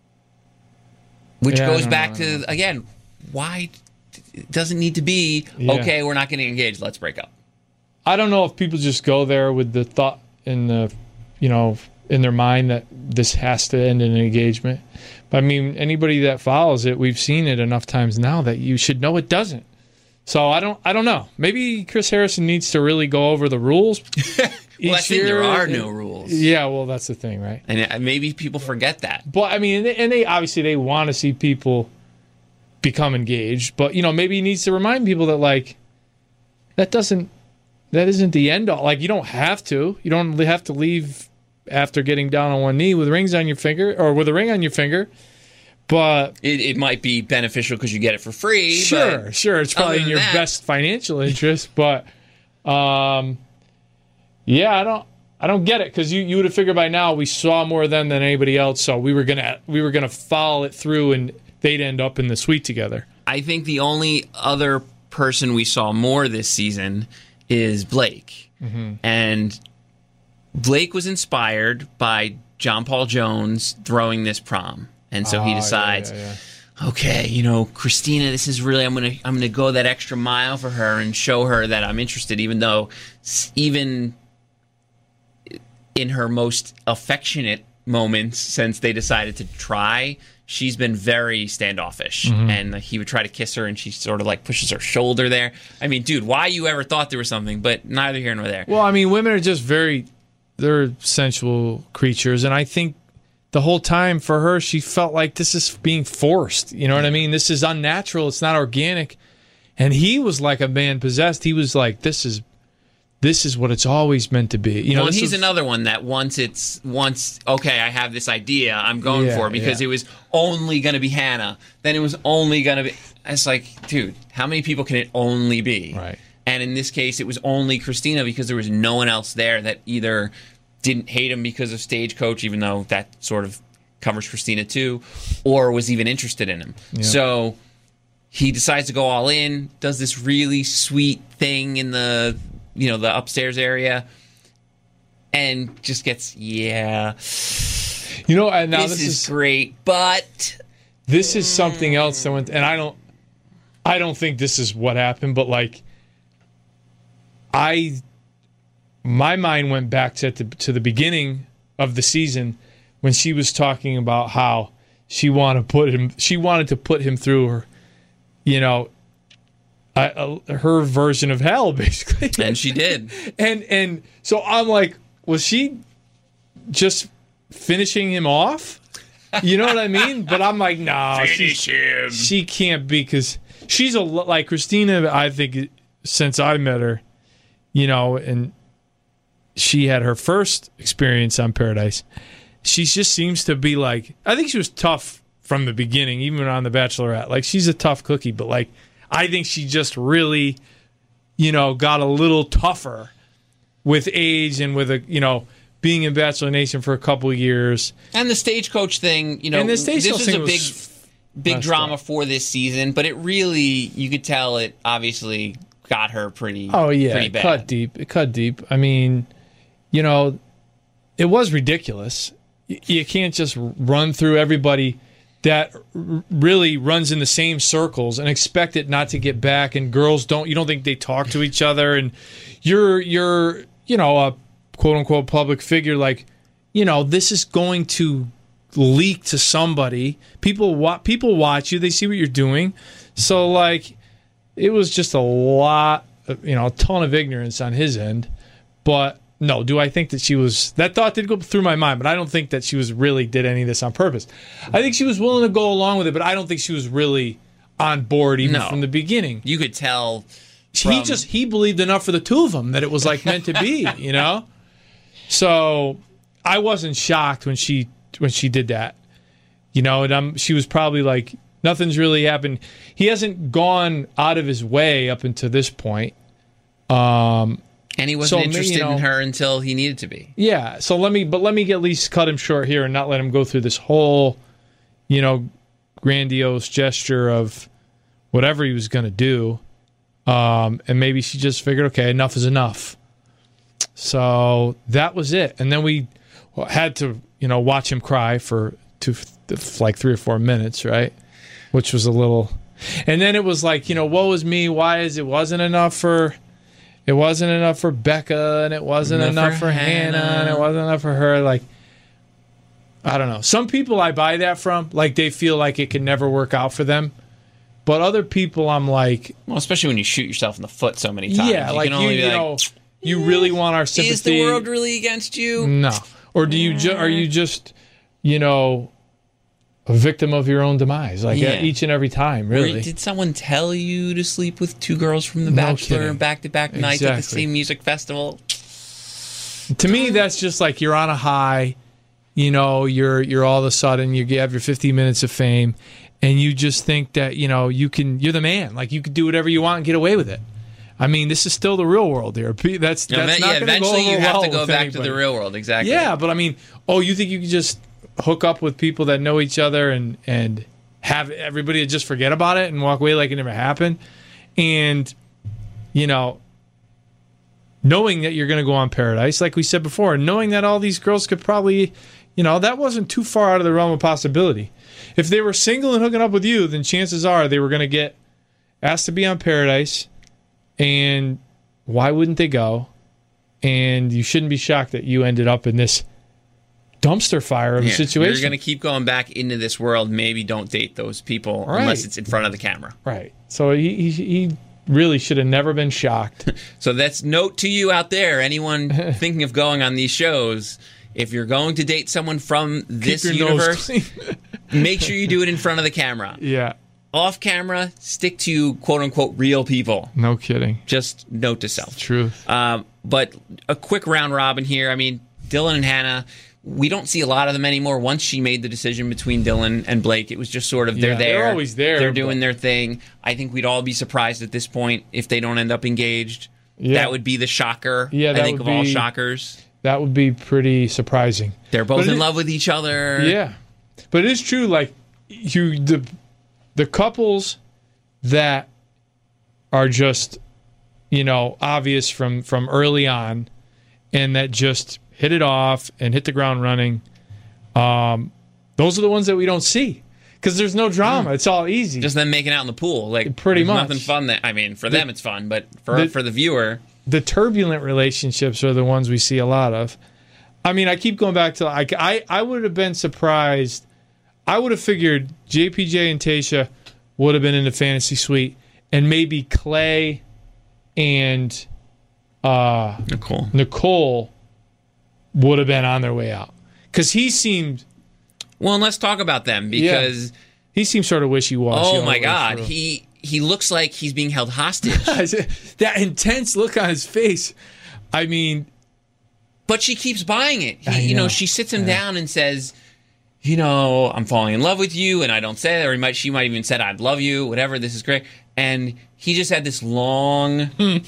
Which Yeah, goes no, back no, to no. again, why it doesn't need to be Yeah. okay. We're not getting engaged. Let's break up. I don't know if people just go there with the thought in the, you know, in their mind that this has to end in an engagement. But I mean, anybody that follows it, we've seen it enough times now that you should know it doesn't. So I don't, I don't know. Maybe Chris Harrison needs to really go over the rules. Well, I think there are year. no rules. Yeah, well, that's the thing, right? And uh, maybe people forget that. But I mean, and they, and they obviously they want to see people become engaged. But you know, maybe he needs to remind people that like that doesn't. That isn't the end all. Like, you don't have to. You don't have to leave after getting down on one knee with rings on your finger or with a ring on your finger. But It, it might be beneficial because you get it for free. sure, but sure, it's probably other in than your that- best financial interest. But um, yeah, I don't, I don't get it because you, you would have figured by now we saw more of them than anybody else, so we were gonna we were gonna follow it through and they'd end up in the suite together. I think the only other person we saw more this season is Blake. Mm-hmm. And Blake was inspired by John Paul Jones throwing this prom. And so Oh, he yeah, decides, yeah, yeah. okay, you know, Christina, this is really, I'm going to I'm gonna go that extra mile for her and show her that I'm interested, even though s- even in her most affectionate moments since they decided to try, she's been very standoffish. Mm-hmm. And he would try to kiss her and she sort of like pushes her shoulder there. I mean, dude, why you ever thought there was something, but neither here nor there. Well, I mean, women are just very, they're sensual creatures. And I think the whole time for her, she felt like this is being forced. You know what I mean? This is unnatural. It's not organic. And he was like a man possessed. He was like, this is, this is what it's always meant to be. You know, well, this he's was- another one that once it's, once, okay, I have this idea, I'm going Yeah, for it because yeah. it was only going to be Hannah. Then it was only going to be, it's like, dude, how many people can it only be? Right. And in this case, it was only Christina because there was no one else there that either didn't hate him because of Stagecoach, even though that sort of covers Christina too, or was even interested in him. Yeah. So he decides to go all in, does this really sweet thing in the, you know, the upstairs area, and just gets, yeah, you know, and now this, this, is, is great, but this is something else that went, and I don't, I don't think this is what happened, but like, I, my mind went back to the, to the beginning of the season when she was talking about how she wanted to put him, she wanted to put him through her, you know, uh, uh, her version of hell, basically. and she did. And and so I'm like, was she just finishing him off? You know what I mean? But I'm like, no, Finish him. she can't be because she's a lo- like Christina. I think since I met her, you know, and she had her first experience on Paradise, she just seems to be like. I think she was tough from the beginning, even on The Bachelorette. Like she's a tough cookie, but like I think she just really, you know, got a little tougher with age and with a you know. being in Bachelor Nation for a couple of years. And the Stagecoach thing, you know, And the this Stagecoach was thing a big, was big messed drama up. for this season, but it really, you could tell it obviously got her pretty, Oh, yeah, pretty it bad. cut deep. It cut deep. I mean, you know, it was ridiculous. Y- You can't just run through everybody that r- really runs in the same circles and expect it not to get back. And girls don't, you don't think they talk to each other. And you're, you're, you know, a quote unquote public figure. Like, you know, this is going to leak to somebody. People wa- people watch you. They see what you're doing. So, like, it was just a lot, of, you know, a ton of ignorance on his end. But no, do I think that she was, that thought did go through my mind, but I don't think that she was really did any of this on purpose. I think she was willing to go along with it, but I don't think she was really on board even No. from the beginning. You could tell. He from- just, he believed enough for the two of them that it was like meant to be, you know? So I wasn't shocked when she, when she did that, you know, and I'm, she was probably like, nothing's really happened. He hasn't gone out of his way up until this point. Um, And he wasn't So, interested you know- in her until he needed to be. Yeah, so let me, but let me at least cut him short here and not let him go through this whole, you know, grandiose gesture of whatever he was going to do. Um, and maybe she just figured, okay, enough is enough. So that was it. And then we had to, you know, watch him cry for two, like three or four minutes, right? Which was a little, and then it was like, you know, woe is me. Why is it wasn't enough for, it wasn't enough for Becca, and it wasn't enough, enough for, for Hannah, Hannah, and it wasn't enough for her. Like, I don't know. Some people I buy that from, like they feel like it can never work out for them. But other people, I'm like, well, especially when you shoot yourself in the foot so many times. Yeah, you like can you, only you be like, know, you really want our sympathy. Is the world really against you? No. Or do you? Ju- are you just, you know, a victim of your own demise? Like Yeah. each and every time, really. Or did someone tell you to sleep with two girls from The No Bachelor kidding. back-to-back nights at the Exactly. same music festival? To me, that's just like you're on a high. You know, you're you're all of a sudden you have your fifteen minutes of fame, and you just think that you know you can. You're the man. Like you could do whatever you want and get away with it. I mean, this is still the real world here. That's that's Yeah, not yeah, going to go eventually you over have well to go with back anybody. to the real world. Exactly. Yeah, but I mean, oh, you think you can just hook up with people that know each other and and have everybody just forget about it and walk away like it never happened? And you know, knowing that you're going to go on Paradise, like we said before, knowing that all these girls could probably, you know, that wasn't too far out of the realm of possibility. If they were single and hooking up with you, then chances are they were going to get asked to be on Paradise, and why wouldn't they go? And you shouldn't be shocked that you ended up in this dumpster fire of Yeah, a situation. You're going to keep going back into this world. Maybe don't date those people Right. unless it's in front of the camera. Right. So he, he, he really should have never been shocked. So that's note to you out there, anyone thinking of going on these shows. If you're going to date someone from this Keep your nose universe, clean. make sure you do it in front of the camera. Yeah. Off camera, stick to quote unquote real people. No kidding. Just note to self. Truth. Um, but a quick round robin here. I mean, Dylan and Hannah, we don't see a lot of them anymore. Once she made the decision between Dylan and Blake, it was just sort of they're Yeah, there. they're always there, They're doing but- their thing. I think we'd all be surprised at this point if they don't end up engaged. Yeah. That would be the shocker. Yeah, I that think would of all be- shockers. That would be pretty surprising. They're both But it in is- love with each other. Yeah. But it is true, like you the the couples that are just, you know, obvious from, from early on and that just hit it off and hit the ground running, um, those are the ones that we don't see. Because there's no drama. Mm. It's all easy. Just them making out in the pool. Like Pretty there's much. nothing fun that I mean, for The- them it's fun, but for the- for the viewer. The turbulent relationships are the ones we see a lot of. I mean, I keep going back to like I, I would have been surprised. I would have figured J P J and Tayshia would have been in the fantasy suite, and maybe Clay and uh, Nicole. Nicole would have been on their way out because he seemed Well, and let's talk about them because he seemed sort of wishy washy. oh my god, he he looks like he's being held hostage. That intense look on his face. I mean, But she keeps buying it. He, I you know, know. she sits him Yeah. down and says, you know, I'm falling in love with you, and I don't say that, or he might, she might even said, I'd love you, whatever, this is great. And he just had this long,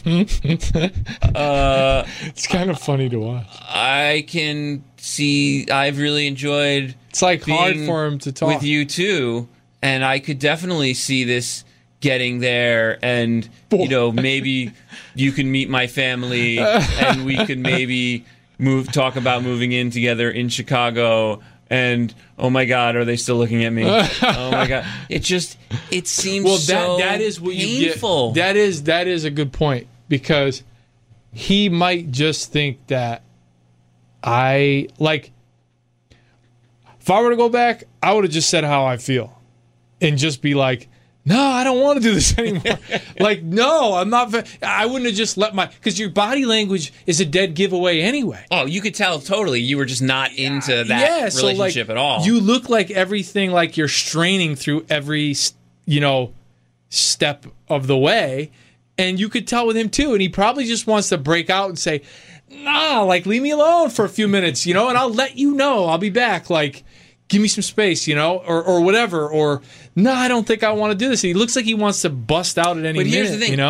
uh, it's kind of funny to watch. I can see, I've really enjoyed It's like hard being for him to talk with you too, and I could definitely see this getting there, and you know, maybe you can meet my family, and we could maybe move, talk about moving in together in Chicago. And oh my God, are they still looking at me? Oh my God, it just it seems Well, that so that is what painful. you get. That is that is a good point because he might just think that I like. If I were to go back, I would have just said how I feel, and just be like, "No, I don't want to do this anymore." Like, no, I'm not. I wouldn't have just let my because your body language is a dead giveaway anyway. Oh, you could tell totally. You were just not into that Yeah, so, like, relationship at all. You look like everything, like you're straining through every, you know, step of the way, and you could tell with him too. And he probably just wants to break out and say, "Nah, like leave me alone for a few minutes, you know, and I'll let you know. I'll be back. Like, give me some space, you know, or or whatever. Or no, I don't think I want to do this." He looks like he wants to bust out at any But minute, here's the thing. you know.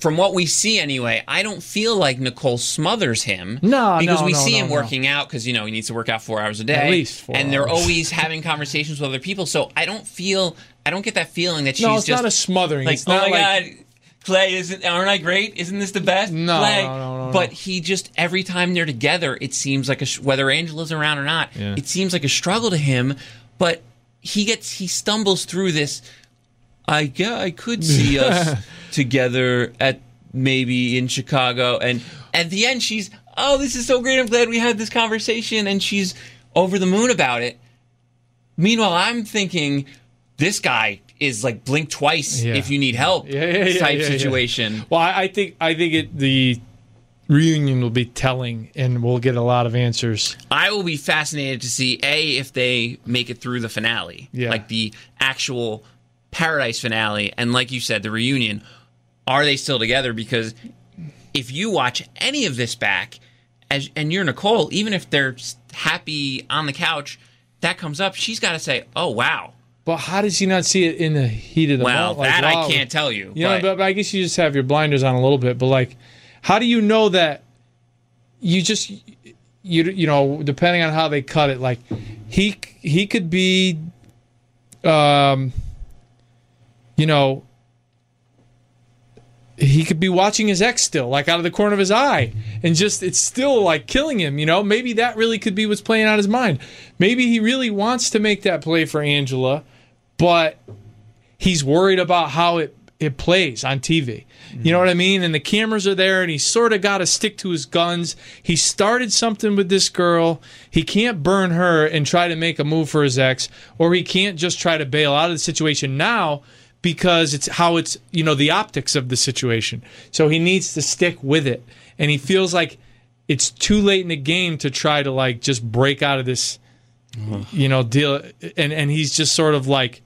from what we see anyway, I don't feel like Nicole smothers him. No, because no, we no, see no, him no. working out because you know he needs to work out four hours a day, At least four and they're hours. always having conversations with other people. So I don't feel, I don't get that feeling that she's No, it's just not a smothering. like, It's oh not my like, god, Clay, isn't aren't I great? Isn't this the best? No, Clay? no, no, no, no. But he just every time they're together, it seems like a sh- whether Angela's around or not, Yeah. it seems like a struggle to him. But he gets he stumbles through this. I yeah, I could see us together at maybe in Chicago, and at the end she's, oh, this is so great. I'm glad we had this conversation, and she's over the moon about it. Meanwhile, I'm thinking this guy is like blink twice Yeah. if you need help Yeah, yeah, yeah, type yeah, yeah. situation. Well, I, I think I think it, the reunion will be telling, and we'll get a lot of answers. I will be fascinated to see A, if they make it through the finale, Yeah. like the actual Paradise finale, and like you said, the reunion. Are they still together? Because if you watch any of this back, as and you're Nicole, even if they're happy on the couch, that comes up, she's got to say, oh, wow. But how does he not see it in the heat of the Well, moment? Like, that wow. I can't tell you. You know, but- but, but I guess you just have your blinders on a little bit. But like, how do you know that? You just you you know, depending on how they cut it, like he he could be, um, you know, he could be watching his ex still, like out of the corner of his eye, and just it's still like killing him. You know, maybe that really could be what's playing out his mind. Maybe he really wants to make that play for Angela, but he's worried about how it, it plays on T V. You know what I mean? And the cameras are there, and he's sort of got to stick to his guns. He started something with this girl. He can't burn her and try to make a move for his ex, or he can't just try to bail out of the situation now because it's how it's, you know, the optics of the situation. So he needs to stick with it. And he feels like it's too late in the game to try to, like, just break out of this, you know, deal. And, and he's just sort of, like,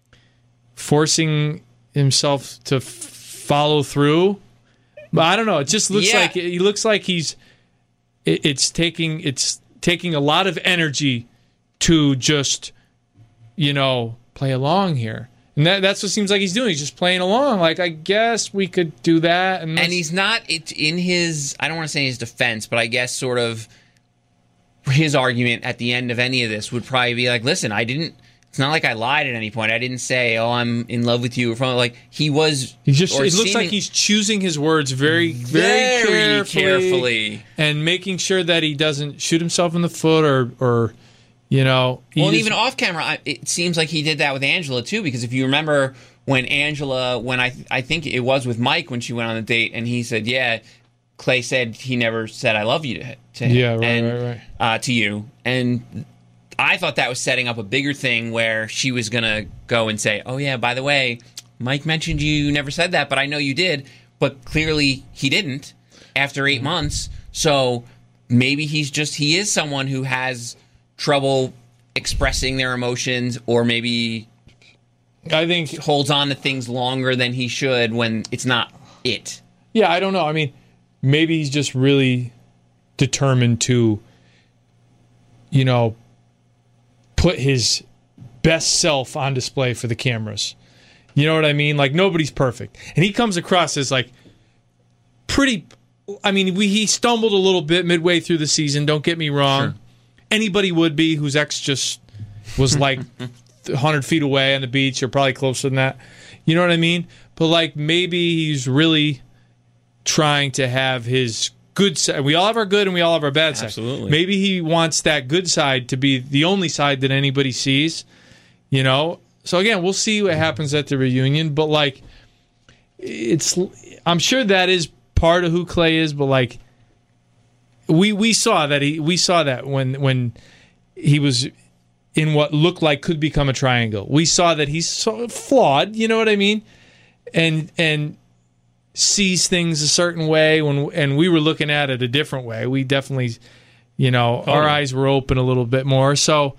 forcing himself to f- follow through. But I don't know. It just looks Yeah. like he looks like he's it, it's taking it's taking a lot of energy to just, you know, play along here. And that, that's what seems like he's doing. He's just playing along. Like, I guess we could do that. And, And he's not it, in his, I don't want to say his defense, but I guess sort of his argument at the end of any of this would probably be like, listen, I didn't, it's not like I lied at any point. I didn't say, oh, I'm in love with you. Or from, like, he was. He's just. or It looks seeming- like he's choosing his words very, very, Very carefully, carefully. and making sure that he doesn't shoot himself in the foot or, or you know. he Well, and just- even off camera, I- it seems like he did that with Angela too. Because if you remember when Angela, when I, I think it was with Mike when she went on the date, and he said, "Yeah, Clay said he never said I love you to, to him, Yeah, right, and, right, right. Uh, to you." And I thought that was setting up a bigger thing where she was gonna go and say, "Oh yeah, by the way, Mike mentioned you never said that, but I know you did." But clearly he didn't after eight months. So maybe he's just he is someone who has trouble expressing their emotions, or maybe I think. holds on to things longer than he should when it's not it. Yeah, I don't know. I mean, maybe he's just really determined to, you know, put his best self on display for the cameras. You know what I mean? Like, nobody's perfect. And he comes across as, like, pretty... I mean, we, he stumbled a little bit midway through the season, don't get me wrong. Sure. Anybody would be whose ex just was, like, one hundred feet away on the beach, or probably closer than that. You know what I mean? But, like, maybe he's really trying to have his good side. We all have our good and we all have our bad side. Absolutely. Maybe he wants that good side to be the only side that anybody sees, you know? So again, we'll see what happens at the reunion, but like it's I'm sure that is part of who Clay is, but like we we saw that he we saw that when when he was in what looked like could become a triangle. We saw that he's so flawed, you know what I mean? And and sees things a certain way when and we were looking at it a different way. We definitely, you know, Totally. our eyes were open a little bit more. So,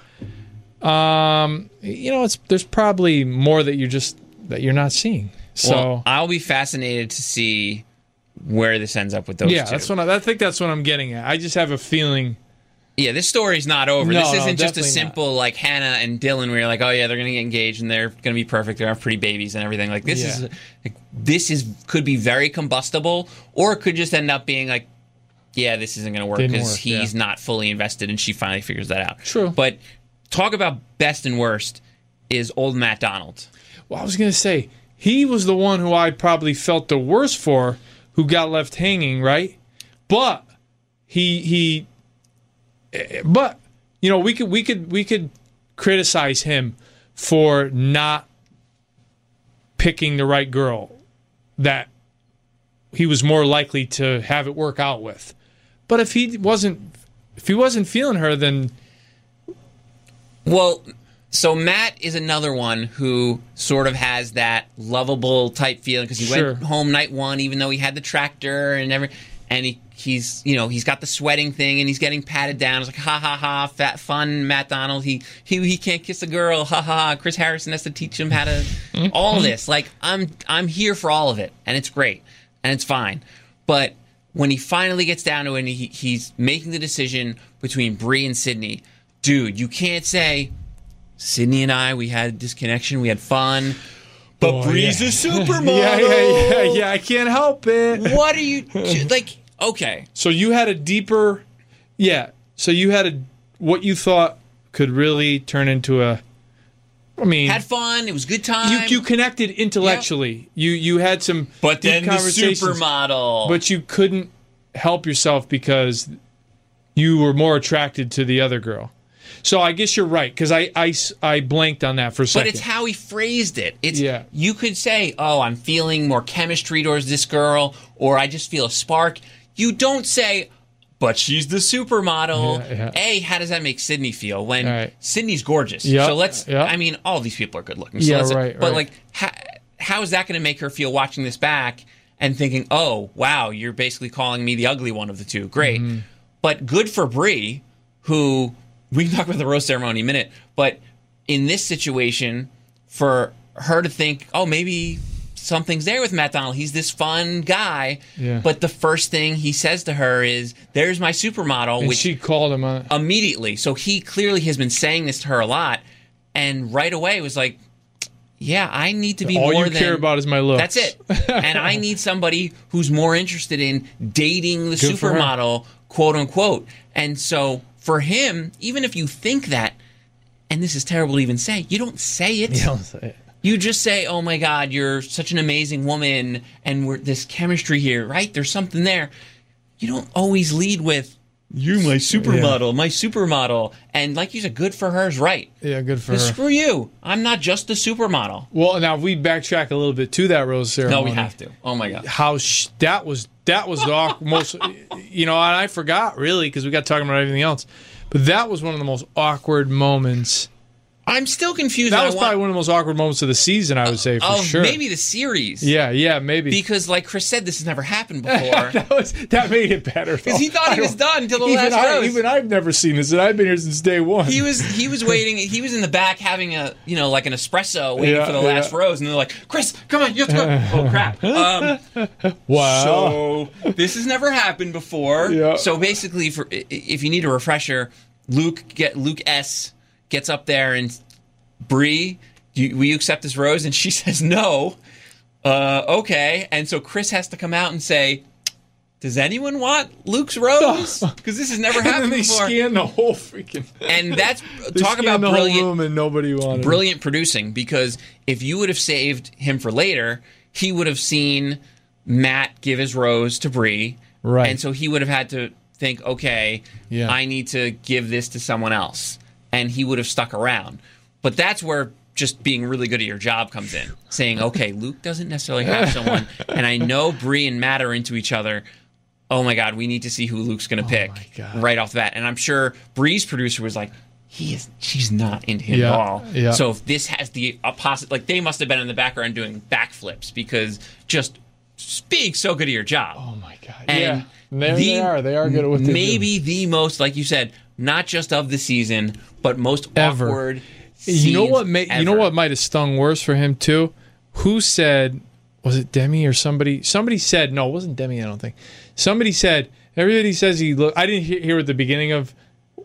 um, you know, it's there's probably more that you're just that you're not seeing. So Well, I'll be fascinated to see where this ends up with those yeah, two. that's what I, I think. That's what I'm getting at. I just have a feeling. Yeah, this story's not over. No, this no, isn't just a definitely simple like Hannah and Dylan where you're like, oh yeah, they're gonna get engaged and they're gonna be perfect. They're gonna have pretty babies and everything. Like this Yeah. is like, this is could be very combustible, or it could just end up being like, yeah, this isn't gonna work Didn't because work, he's yeah. not fully invested and she finally figures that out. True. But talk about best and worst is old Matt Donald. Well, I was gonna say he was the one who I probably felt the worst for, who got left hanging, right? But he he, but you know we could we could we could criticize him for not picking the right girl that he was more likely to have it work out with. But if he wasn't if he wasn't feeling her, then Well, so Matt is another one who sort of has that lovable type feeling because he Sure. went home night one, even though he had the tractor and every, and he he's you know he's got the sweating thing and he's getting patted down. It's like ha ha ha, fat fun Matt Donald. He he he can't kiss a girl. Ha ha ha. Chris Harrison has to teach him how to all this. Like I'm I'm here for all of it, and it's great and it's fine. But when he finally gets down to it, and he, he's making the decision between Bree and Sydney. Dude, you can't say Sydney and I, we had this connection, we had fun, but Oh, Bree's yeah. a supermodel. yeah yeah yeah yeah I can't help it. What are you like? Okay, So you had a deeper, yeah. So you had a what you thought could really turn into a. I mean, had fun. It was a good time. you you connected intellectually. You you had some but deep then the conversations, supermodel. but you couldn't help yourself because you were more attracted to the other girl. So I guess you're right because I, I I blanked on that for a But second. it's how he phrased it. It's Yeah. you could say, "Oh, I'm feeling more chemistry towards this girl," or "I just feel a spark." You don't say, "But she's the supermodel." Yeah, yeah. A, how does that make Sydney feel when Right. Sydney's gorgeous? Yep, So let's. yep. I mean, all these people are good looking. So Yeah, let's- right, But right. like, how, how is that going to make her feel watching this back and thinking, "Oh, wow, you're basically calling me the ugly one of the two"? Great, Mm-hmm. but good for Bree, who we can talk about the rose ceremony in a minute, but in this situation, for her to think, oh, maybe something's there with Matt Donald. He's this fun guy. Yeah. But the first thing he says to her is, there's my supermodel, and which she called him on. immediately. So he clearly has been saying this to her a lot. And right away was like, yeah, I need to be All more you than... care about is my looks. That's it. And I need somebody who's more interested in dating the Good for her. supermodel, quote unquote. And so for him, even if you think that, and this is terrible to even say, you don't say it. You don't say it. You just say, oh my God, you're such an amazing woman and we're this chemistry here, right? There's something there. You don't always lead with, you're my supermodel, my supermodel. And like you said, good for her is right. Yeah, good for But her. screw you. I'm not just the supermodel. Well, now if we backtrack a little bit to that rose ceremony. No, we have to. Oh my God. How sh- that was that was the awk- most, you know, and I forgot really because we got talking about everything else, but that was one of the most awkward moments. I'm still confused. That and I was want- probably one of the most awkward moments of the season, I would say for of sure. maybe the series. Yeah, yeah, maybe. Because, like Chris said, this has never happened before. that was that made it better Because he thought he was done until the even last I, rose. Even I've never seen this, and I've been here since day one. He was he was waiting. He was in the back having a you know like an espresso waiting Yeah, for the last yeah. rose, and they're like, "Chris, come on, you have to go." Oh crap! Um, wow. so this has never happened before. Yeah. So basically, for i- if you need a refresher, Luke get Luke S gets up there and Bree, you, will you accept this rose? And she says no. Uh, okay, and so Chris has to come out and say, does anyone want Luke's rose? Because this has never and then happened they before. scanned the whole freaking. And that's They talk scanned about the whole brilliant, room and nobody wanted. it. brilliant producing. Because if you would have saved him for later, he would have seen Matt give his rose to Bree, Right. and so he would have had to think, okay, Yeah. I need to give this to someone else, and he would have stuck around. But that's where just being really good at your job comes in, saying, okay, Luke doesn't necessarily have someone, and I know Bree and Matt are into each other. Oh my God, we need to see who Luke's going to pick my God. right off the bat. And I'm sure Bree's producer was like, he is, she's not into him Yeah, at all. yeah. So if this has the opposite, like they must have been in the background doing backflips because just being so good at your job. Oh my god! And yeah, there the- they are. They are good at what they do. Maybe the most, like you said, not just of the season, but most Ever. awkward. You know scenes what? May, you know ever. what might have stung worse for him too. Who said? Was it Demi or somebody? Somebody said no. It wasn't Demi. I don't think. Somebody said everybody says he look. I didn't hear, hear at the beginning of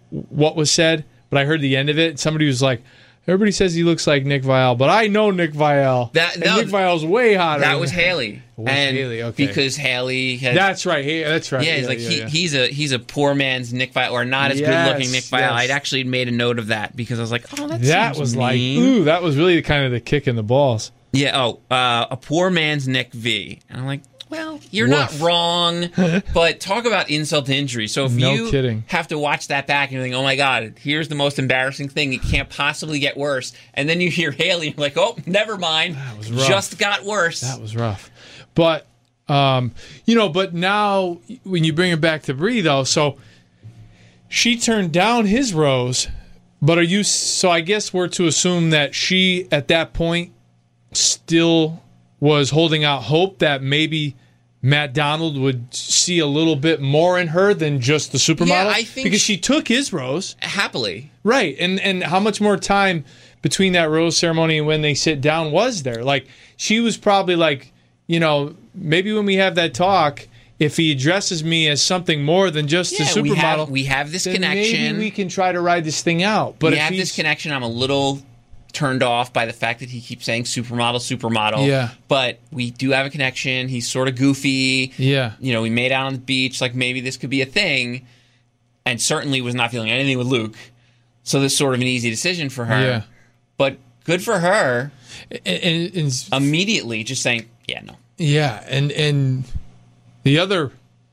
what was said, but I heard the end of it. Somebody was like, everybody says he looks like Nick Viall, but I know Nick Viall. That, and no, Nick Viall's way hotter. That was Haley. Was and Haley, okay. Because Haley had, That's right. Hey, that's right. yeah, he's yeah, like yeah, he, yeah. he's a he's a poor man's Nick Viall, or not as Yes, good looking Nick Viall. yes. I'd actually made a note of that because I was like, oh, that That seems was like, mean. ooh, that was really kind of the kick in the balls. Yeah. Oh, uh, a poor man's Nick V. And I'm like, well, you're Woof. not wrong, but talk about insult to injury. So if No you kidding. have to watch that back and you think, oh my God, here's the most embarrassing thing. It can't possibly get worse. And then you hear Haley, you're like, oh, never mind. That was rough. Just got worse. That was rough. But, um, you know, but now when you bring it back to Bree, though, so she turned down his rose, but are you, so I guess we're to assume that she, at that point, still was holding out hope that maybe Matt Donald would see a little bit more in her than just the supermodel? Yeah, I think because she- she took his rose. Happily. Right. And and how much more time between that rose ceremony and when they sit down was there? Like, she was probably like, you know, maybe when we have that talk, if he addresses me as something more than just Yeah, a we supermodel, have, we have this then connection. maybe we can try to ride this thing out. But we if have he's, this connection. I'm a little turned off by the fact that he keeps saying supermodel, supermodel. Yeah. But we do have a connection. He's sort of goofy. Yeah. You know, we made out on the beach. Like, maybe this could be a thing. And certainly was not feeling anything with Luke. So this is sort of an easy decision for her. Yeah. But good for her. and, and, and Immediately just saying, yeah, no. yeah, and and the other,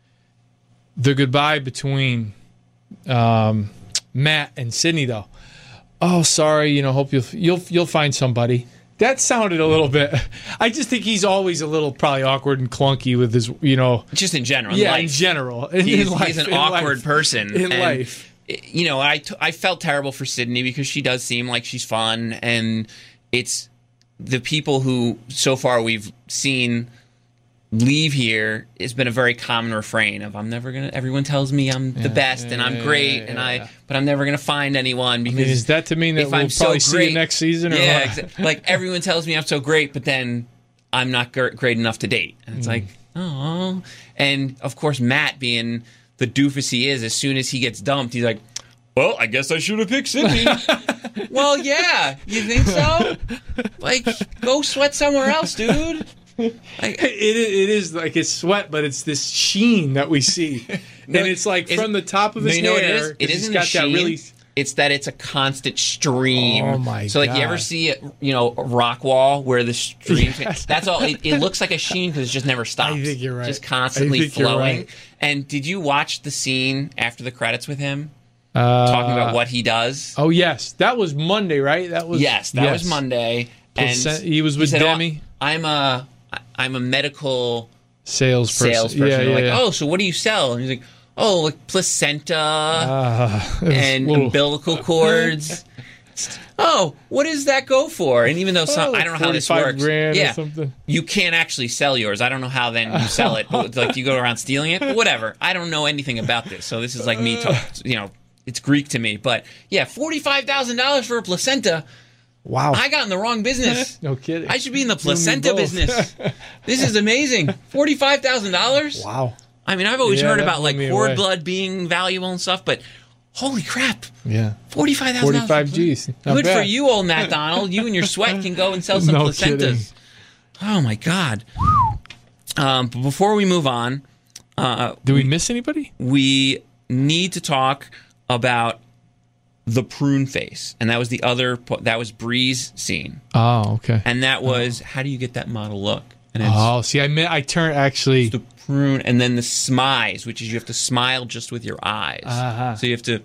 the goodbye between um, Matt and Sydney, though. Oh, sorry. You know, hope you'll you'll you'll find somebody. That sounded a little bit. I just think he's always a little probably awkward and clunky with his, you know. Just in general. Yeah, life. in general. In, He's, in life, he's an in awkward life. person. In and, life. You know, I, t- I felt terrible for Sydney because she does seem like she's fun. And it's the people who so far we've seen leave here has been a very common refrain of, I'm never going to, everyone tells me I'm the Yeah, best yeah, and I'm yeah, great, yeah, and yeah, I, yeah. but I'm never going to find anyone because I mean, is that to mean that if we'll I'm probably so see great, you next season? Or yeah, what? exa- like everyone tells me I'm so great, but then I'm not gr- great enough to date. And it's Mm. like, oh. And of course, Matt, being the doofus he is, as soon as he gets dumped, he's like, well, I guess I should have picked Sydney. Well, yeah, you think so? Like, go sweat somewhere else, dude. Like, It, it is like it's sweat, but it's this sheen that we see, No, and it's like it's- from the top of no, his you know what hair. it is? It 'cause he's isn't got a sheen. that really. It's that it's a constant stream. Oh, my So, like, you ever God. see, a, you know, a rock wall where the stream? Yes. That's all. It, it looks like a sheen because it just never stops. I think you're right. Just constantly I think you're flowing. right. And did you watch the scene after the credits with him Uh, talking about what he does? Oh yes, that was Monday, right? That was Yes, that yes. was Monday. Placent- And he was with said, oh, Demi? I'm a, I'm a medical salesperson. salesperson. Yeah, They're yeah, like, yeah. oh, so what do you sell? And he's like, oh, like placenta. Uh, it was and little- umbilical cords. Oh, what does that go for? And even though some, Oh, I don't know how this forty-five works. grand or yeah, something. you can't actually sell yours. I don't know how then you sell it, but like you go around stealing it. But whatever. I don't know anything about this, so this is like me. Talk, you know, it's Greek to me. But yeah, forty-five thousand dollars for a placenta. Wow. I got in the wrong business. No kidding. I should be in the You and me placenta both. business. This is amazing. Forty-five thousand dollars. Wow. I mean, I've always Yeah, heard that about blew like me cord away. blood being valuable and stuff, but holy crap, Yeah. forty-five thousand dollars. Forty-five G's. Not Good for bad. you, old Matt Donald. You and your sweat can go and sell some No placentas. kidding. Oh my god. Um, but before we move on, uh, Did we miss anybody? we need to talk about the prune face, and that was the other. po- That was Bree's scene, Oh, okay. and that was how do you get that model look? And it's Oh, see, I meant I turned actually. the prune, and then the smize, which is you have to smile just with your eyes. Uh-huh. So you have to,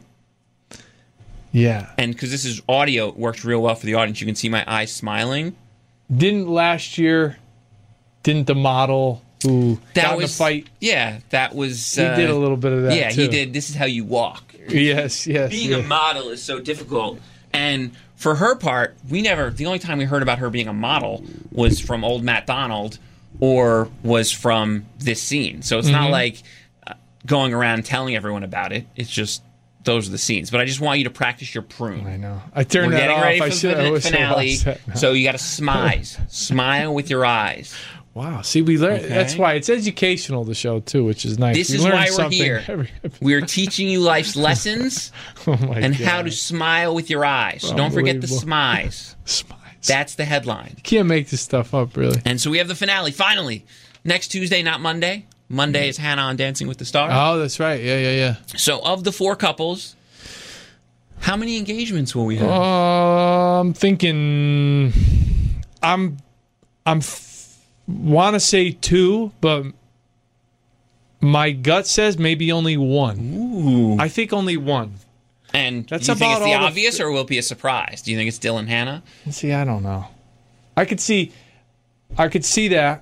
Yeah. and because this is audio, it works real well for the audience. You can see my eyes smiling. Didn't last year? Didn't the model who That got was in a fight? Yeah, that was. He uh, did a little bit of that. Yeah, too. he did. This is how you walk. Yes, yes. Being yeah. a model is so difficult. And for her part, we never, the only time we heard about her being a model was from old Matt Donald or was from this scene. So it's Mm-hmm. not like uh, going around telling everyone about it. It's just, those are the scenes. But I just want you to practice your prune. I know. I turned We're that getting off. ready I for should. I the wish I finale. watched that now. So you got to smize. Smile with your eyes. Wow. See, we learn. Okay. That's why it's educational, the show, too, which is nice. This we is learn why we're something here. every- We're teaching you life's lessons oh my and God. how to smile with your eyes. Don't forget the Unbelievable. smize. Smize. That's the headline. You can't make this stuff up, really. And so we have the finale, finally. Next Tuesday, not Monday. Monday is Hannah on Dancing with the Stars. Oh, that's right. Yeah, yeah, yeah. So of the four couples, how many engagements will we have? Uh, I'm thinking. I'm. I'm. F- want to say two, but my gut says maybe only one. Ooh. I think only one. And That's do you think about it's the all the- obvious, or will it be a surprise? Do you think it's Dylan Hannah? See, I don't know. I could see. I could see that,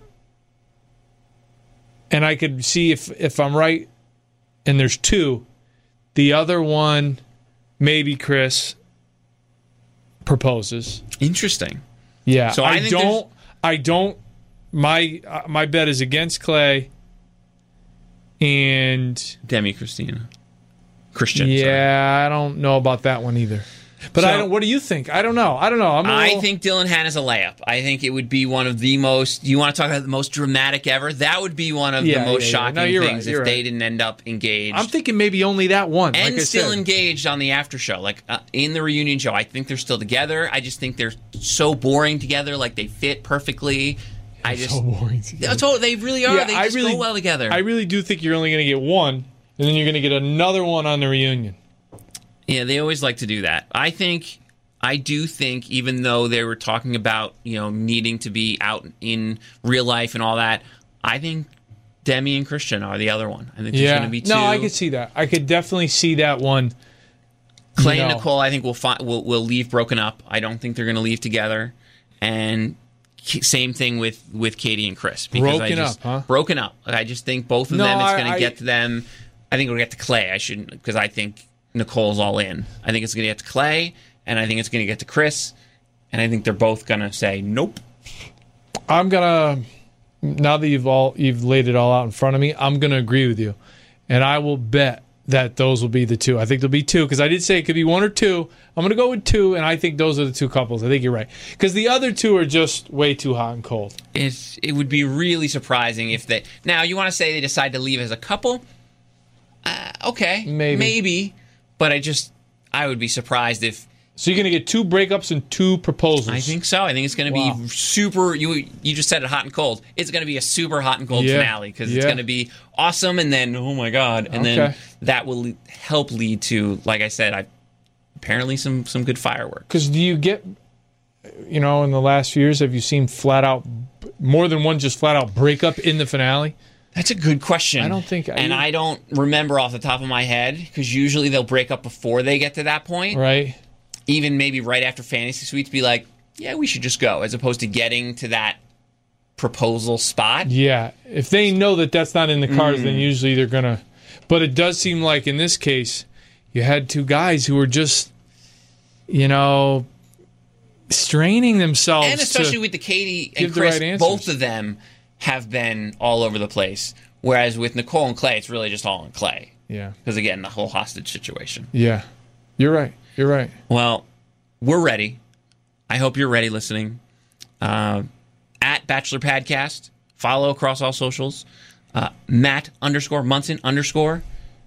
and I could see if if I'm right. And there's two. The other one, maybe Chris proposes. Interesting. Yeah, So I I, think don't. I don't. My uh, my bet is against Clay. And Demi Christina. Christian. yeah, sorry. I don't know about that one either. But So- I don't. What do you think? I don't know. I don't know. I'm a I little- think Dylan Hannah's a layup. I think it would be one of the most, you want to talk about the most dramatic ever? That would be one of Yeah, the most yeah, yeah. shocking No, you're right, things if you're they right. didn't end up engaged. I'm thinking maybe only that one. and like I still said. engaged on the after show, like uh, in the reunion show. I think they're still together. I just think they're so boring together. Like they fit perfectly. I just, so boring. together. That's all, they really are. Yeah, they I just really- go well together. I really do think you're only going to get one, and then you're going to get another one on the reunion. Yeah, they always like to do that. I think, I do think, even though they were talking about, you know, needing to be out in real life and all that, I think Demi and Christian are the other one. I think there's Yeah. going to be two. No, I could see that. I could definitely see that one. Clay No. and Nicole, I think will fi- will will leave broken up. I don't think they're going to leave together. And K- same thing with with Katie and Chris. Because I Broken just, up, huh? Broken up. I just think both of No, them. It's I- going to I- get to them. I think it'll get to Clay. I shouldn't because I think Nicole's all in. I think it's going to get to Clay, and I think it's going to get to Chris, and I think they're both going to say nope. I'm gonna now that you've all you've laid it all out in front of me, I'm gonna agree with you, and I will bet that those will be the two. I think there'll be two because I did say it could be one or two. I'm gonna go with two, and I think those are the two couples. I think you're right because the other two are just way too hot and cold. It's, it would be really surprising if they. Now you want to say they decide to leave as a couple? Uh, okay, Maybe. maybe, but I just I would be surprised if. So you're gonna get two breakups and two proposals. I think so. I think it's going to Wow. be super. You you just said it hot and cold. It's going to be a super hot and cold Yeah. finale because it's Yeah. going to be awesome, and then oh my god, and then Okay. that will le- help lead to, like I said, I apparently some some good fireworks. Because do you get, you know, in the last few years, have you seen flat out more than one just flat out breakup in the finale? That's a good question. I don't think- and I don't remember off the top of my head because usually they'll break up before they get to that point. Right. Even maybe right after Fantasy Suites, be like, yeah, we should just go, as opposed to getting to that proposal spot. Yeah, if they know that that's not in the cards, Mm. then usually they're gonna. But it does seem like in this case, you had two guys who were just, you know, straining themselves. And especially to, with the Katie and give the Chris, right answers. both of them have been all over the place. Whereas with Nicole and Clay, it's really just all in Clay. yeah, Because again, the whole hostage situation. yeah, you're right. You're right. Well, we're ready. I hope you're ready listening. Uh, at Bachelor Podcast. Follow across all socials. Uh, Matt underscore Munson underscore.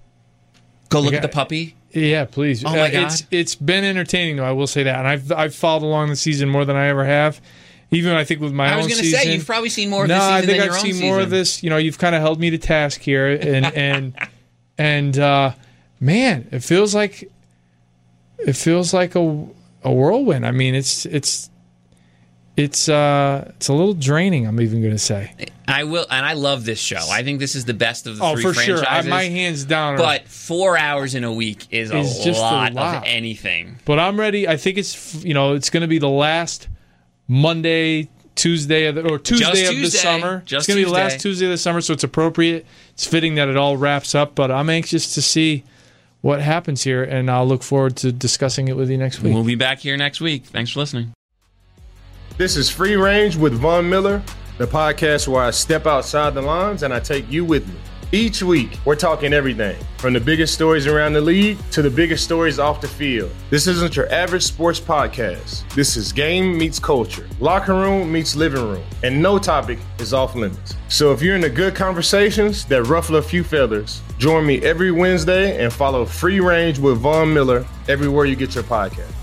Go look got- at the puppy. Yeah, please. Oh, my God. It's it's been entertaining though. I will say that, and I've I've followed along the season more than I ever have. Even I think with my I own was going to season. say, you've probably seen more of no, this season I think than I've your own seen season. more of this. You know, you've kind of held me to task here, and and and uh, man, it feels like it feels like a a whirlwind. I mean, it's it's it's uh it's a little draining. I'm even going to say. I will, and I love this show. I think this is the best of the Oh, three for sure. franchises. I, my hands down. Are, But four hours in a week is a, It's just a lot, lot. of anything. But I'm ready. I think it's you know it's going to be the last Monday, Tuesday of the, or Tuesday of the Tuesday. summer. Just it's going to be the last Tuesday. Tuesday of the summer, so it's appropriate. It's fitting that it all wraps up. But I'm anxious to see what happens here, and I'll look forward to discussing it with you next week. We'll be back here next week. Thanks for listening. This is Free Range with Von Miller, the podcast where I step outside the lines and I take you with me. Each week, we're talking everything from the biggest stories around the league to the biggest stories off the field. This isn't your average sports podcast. This is game meets culture, locker room meets living room, and no topic is off limits. So if you're into good conversations that ruffle a few feathers, join me every Wednesday and follow Free Range with Von Miller everywhere you get your podcast.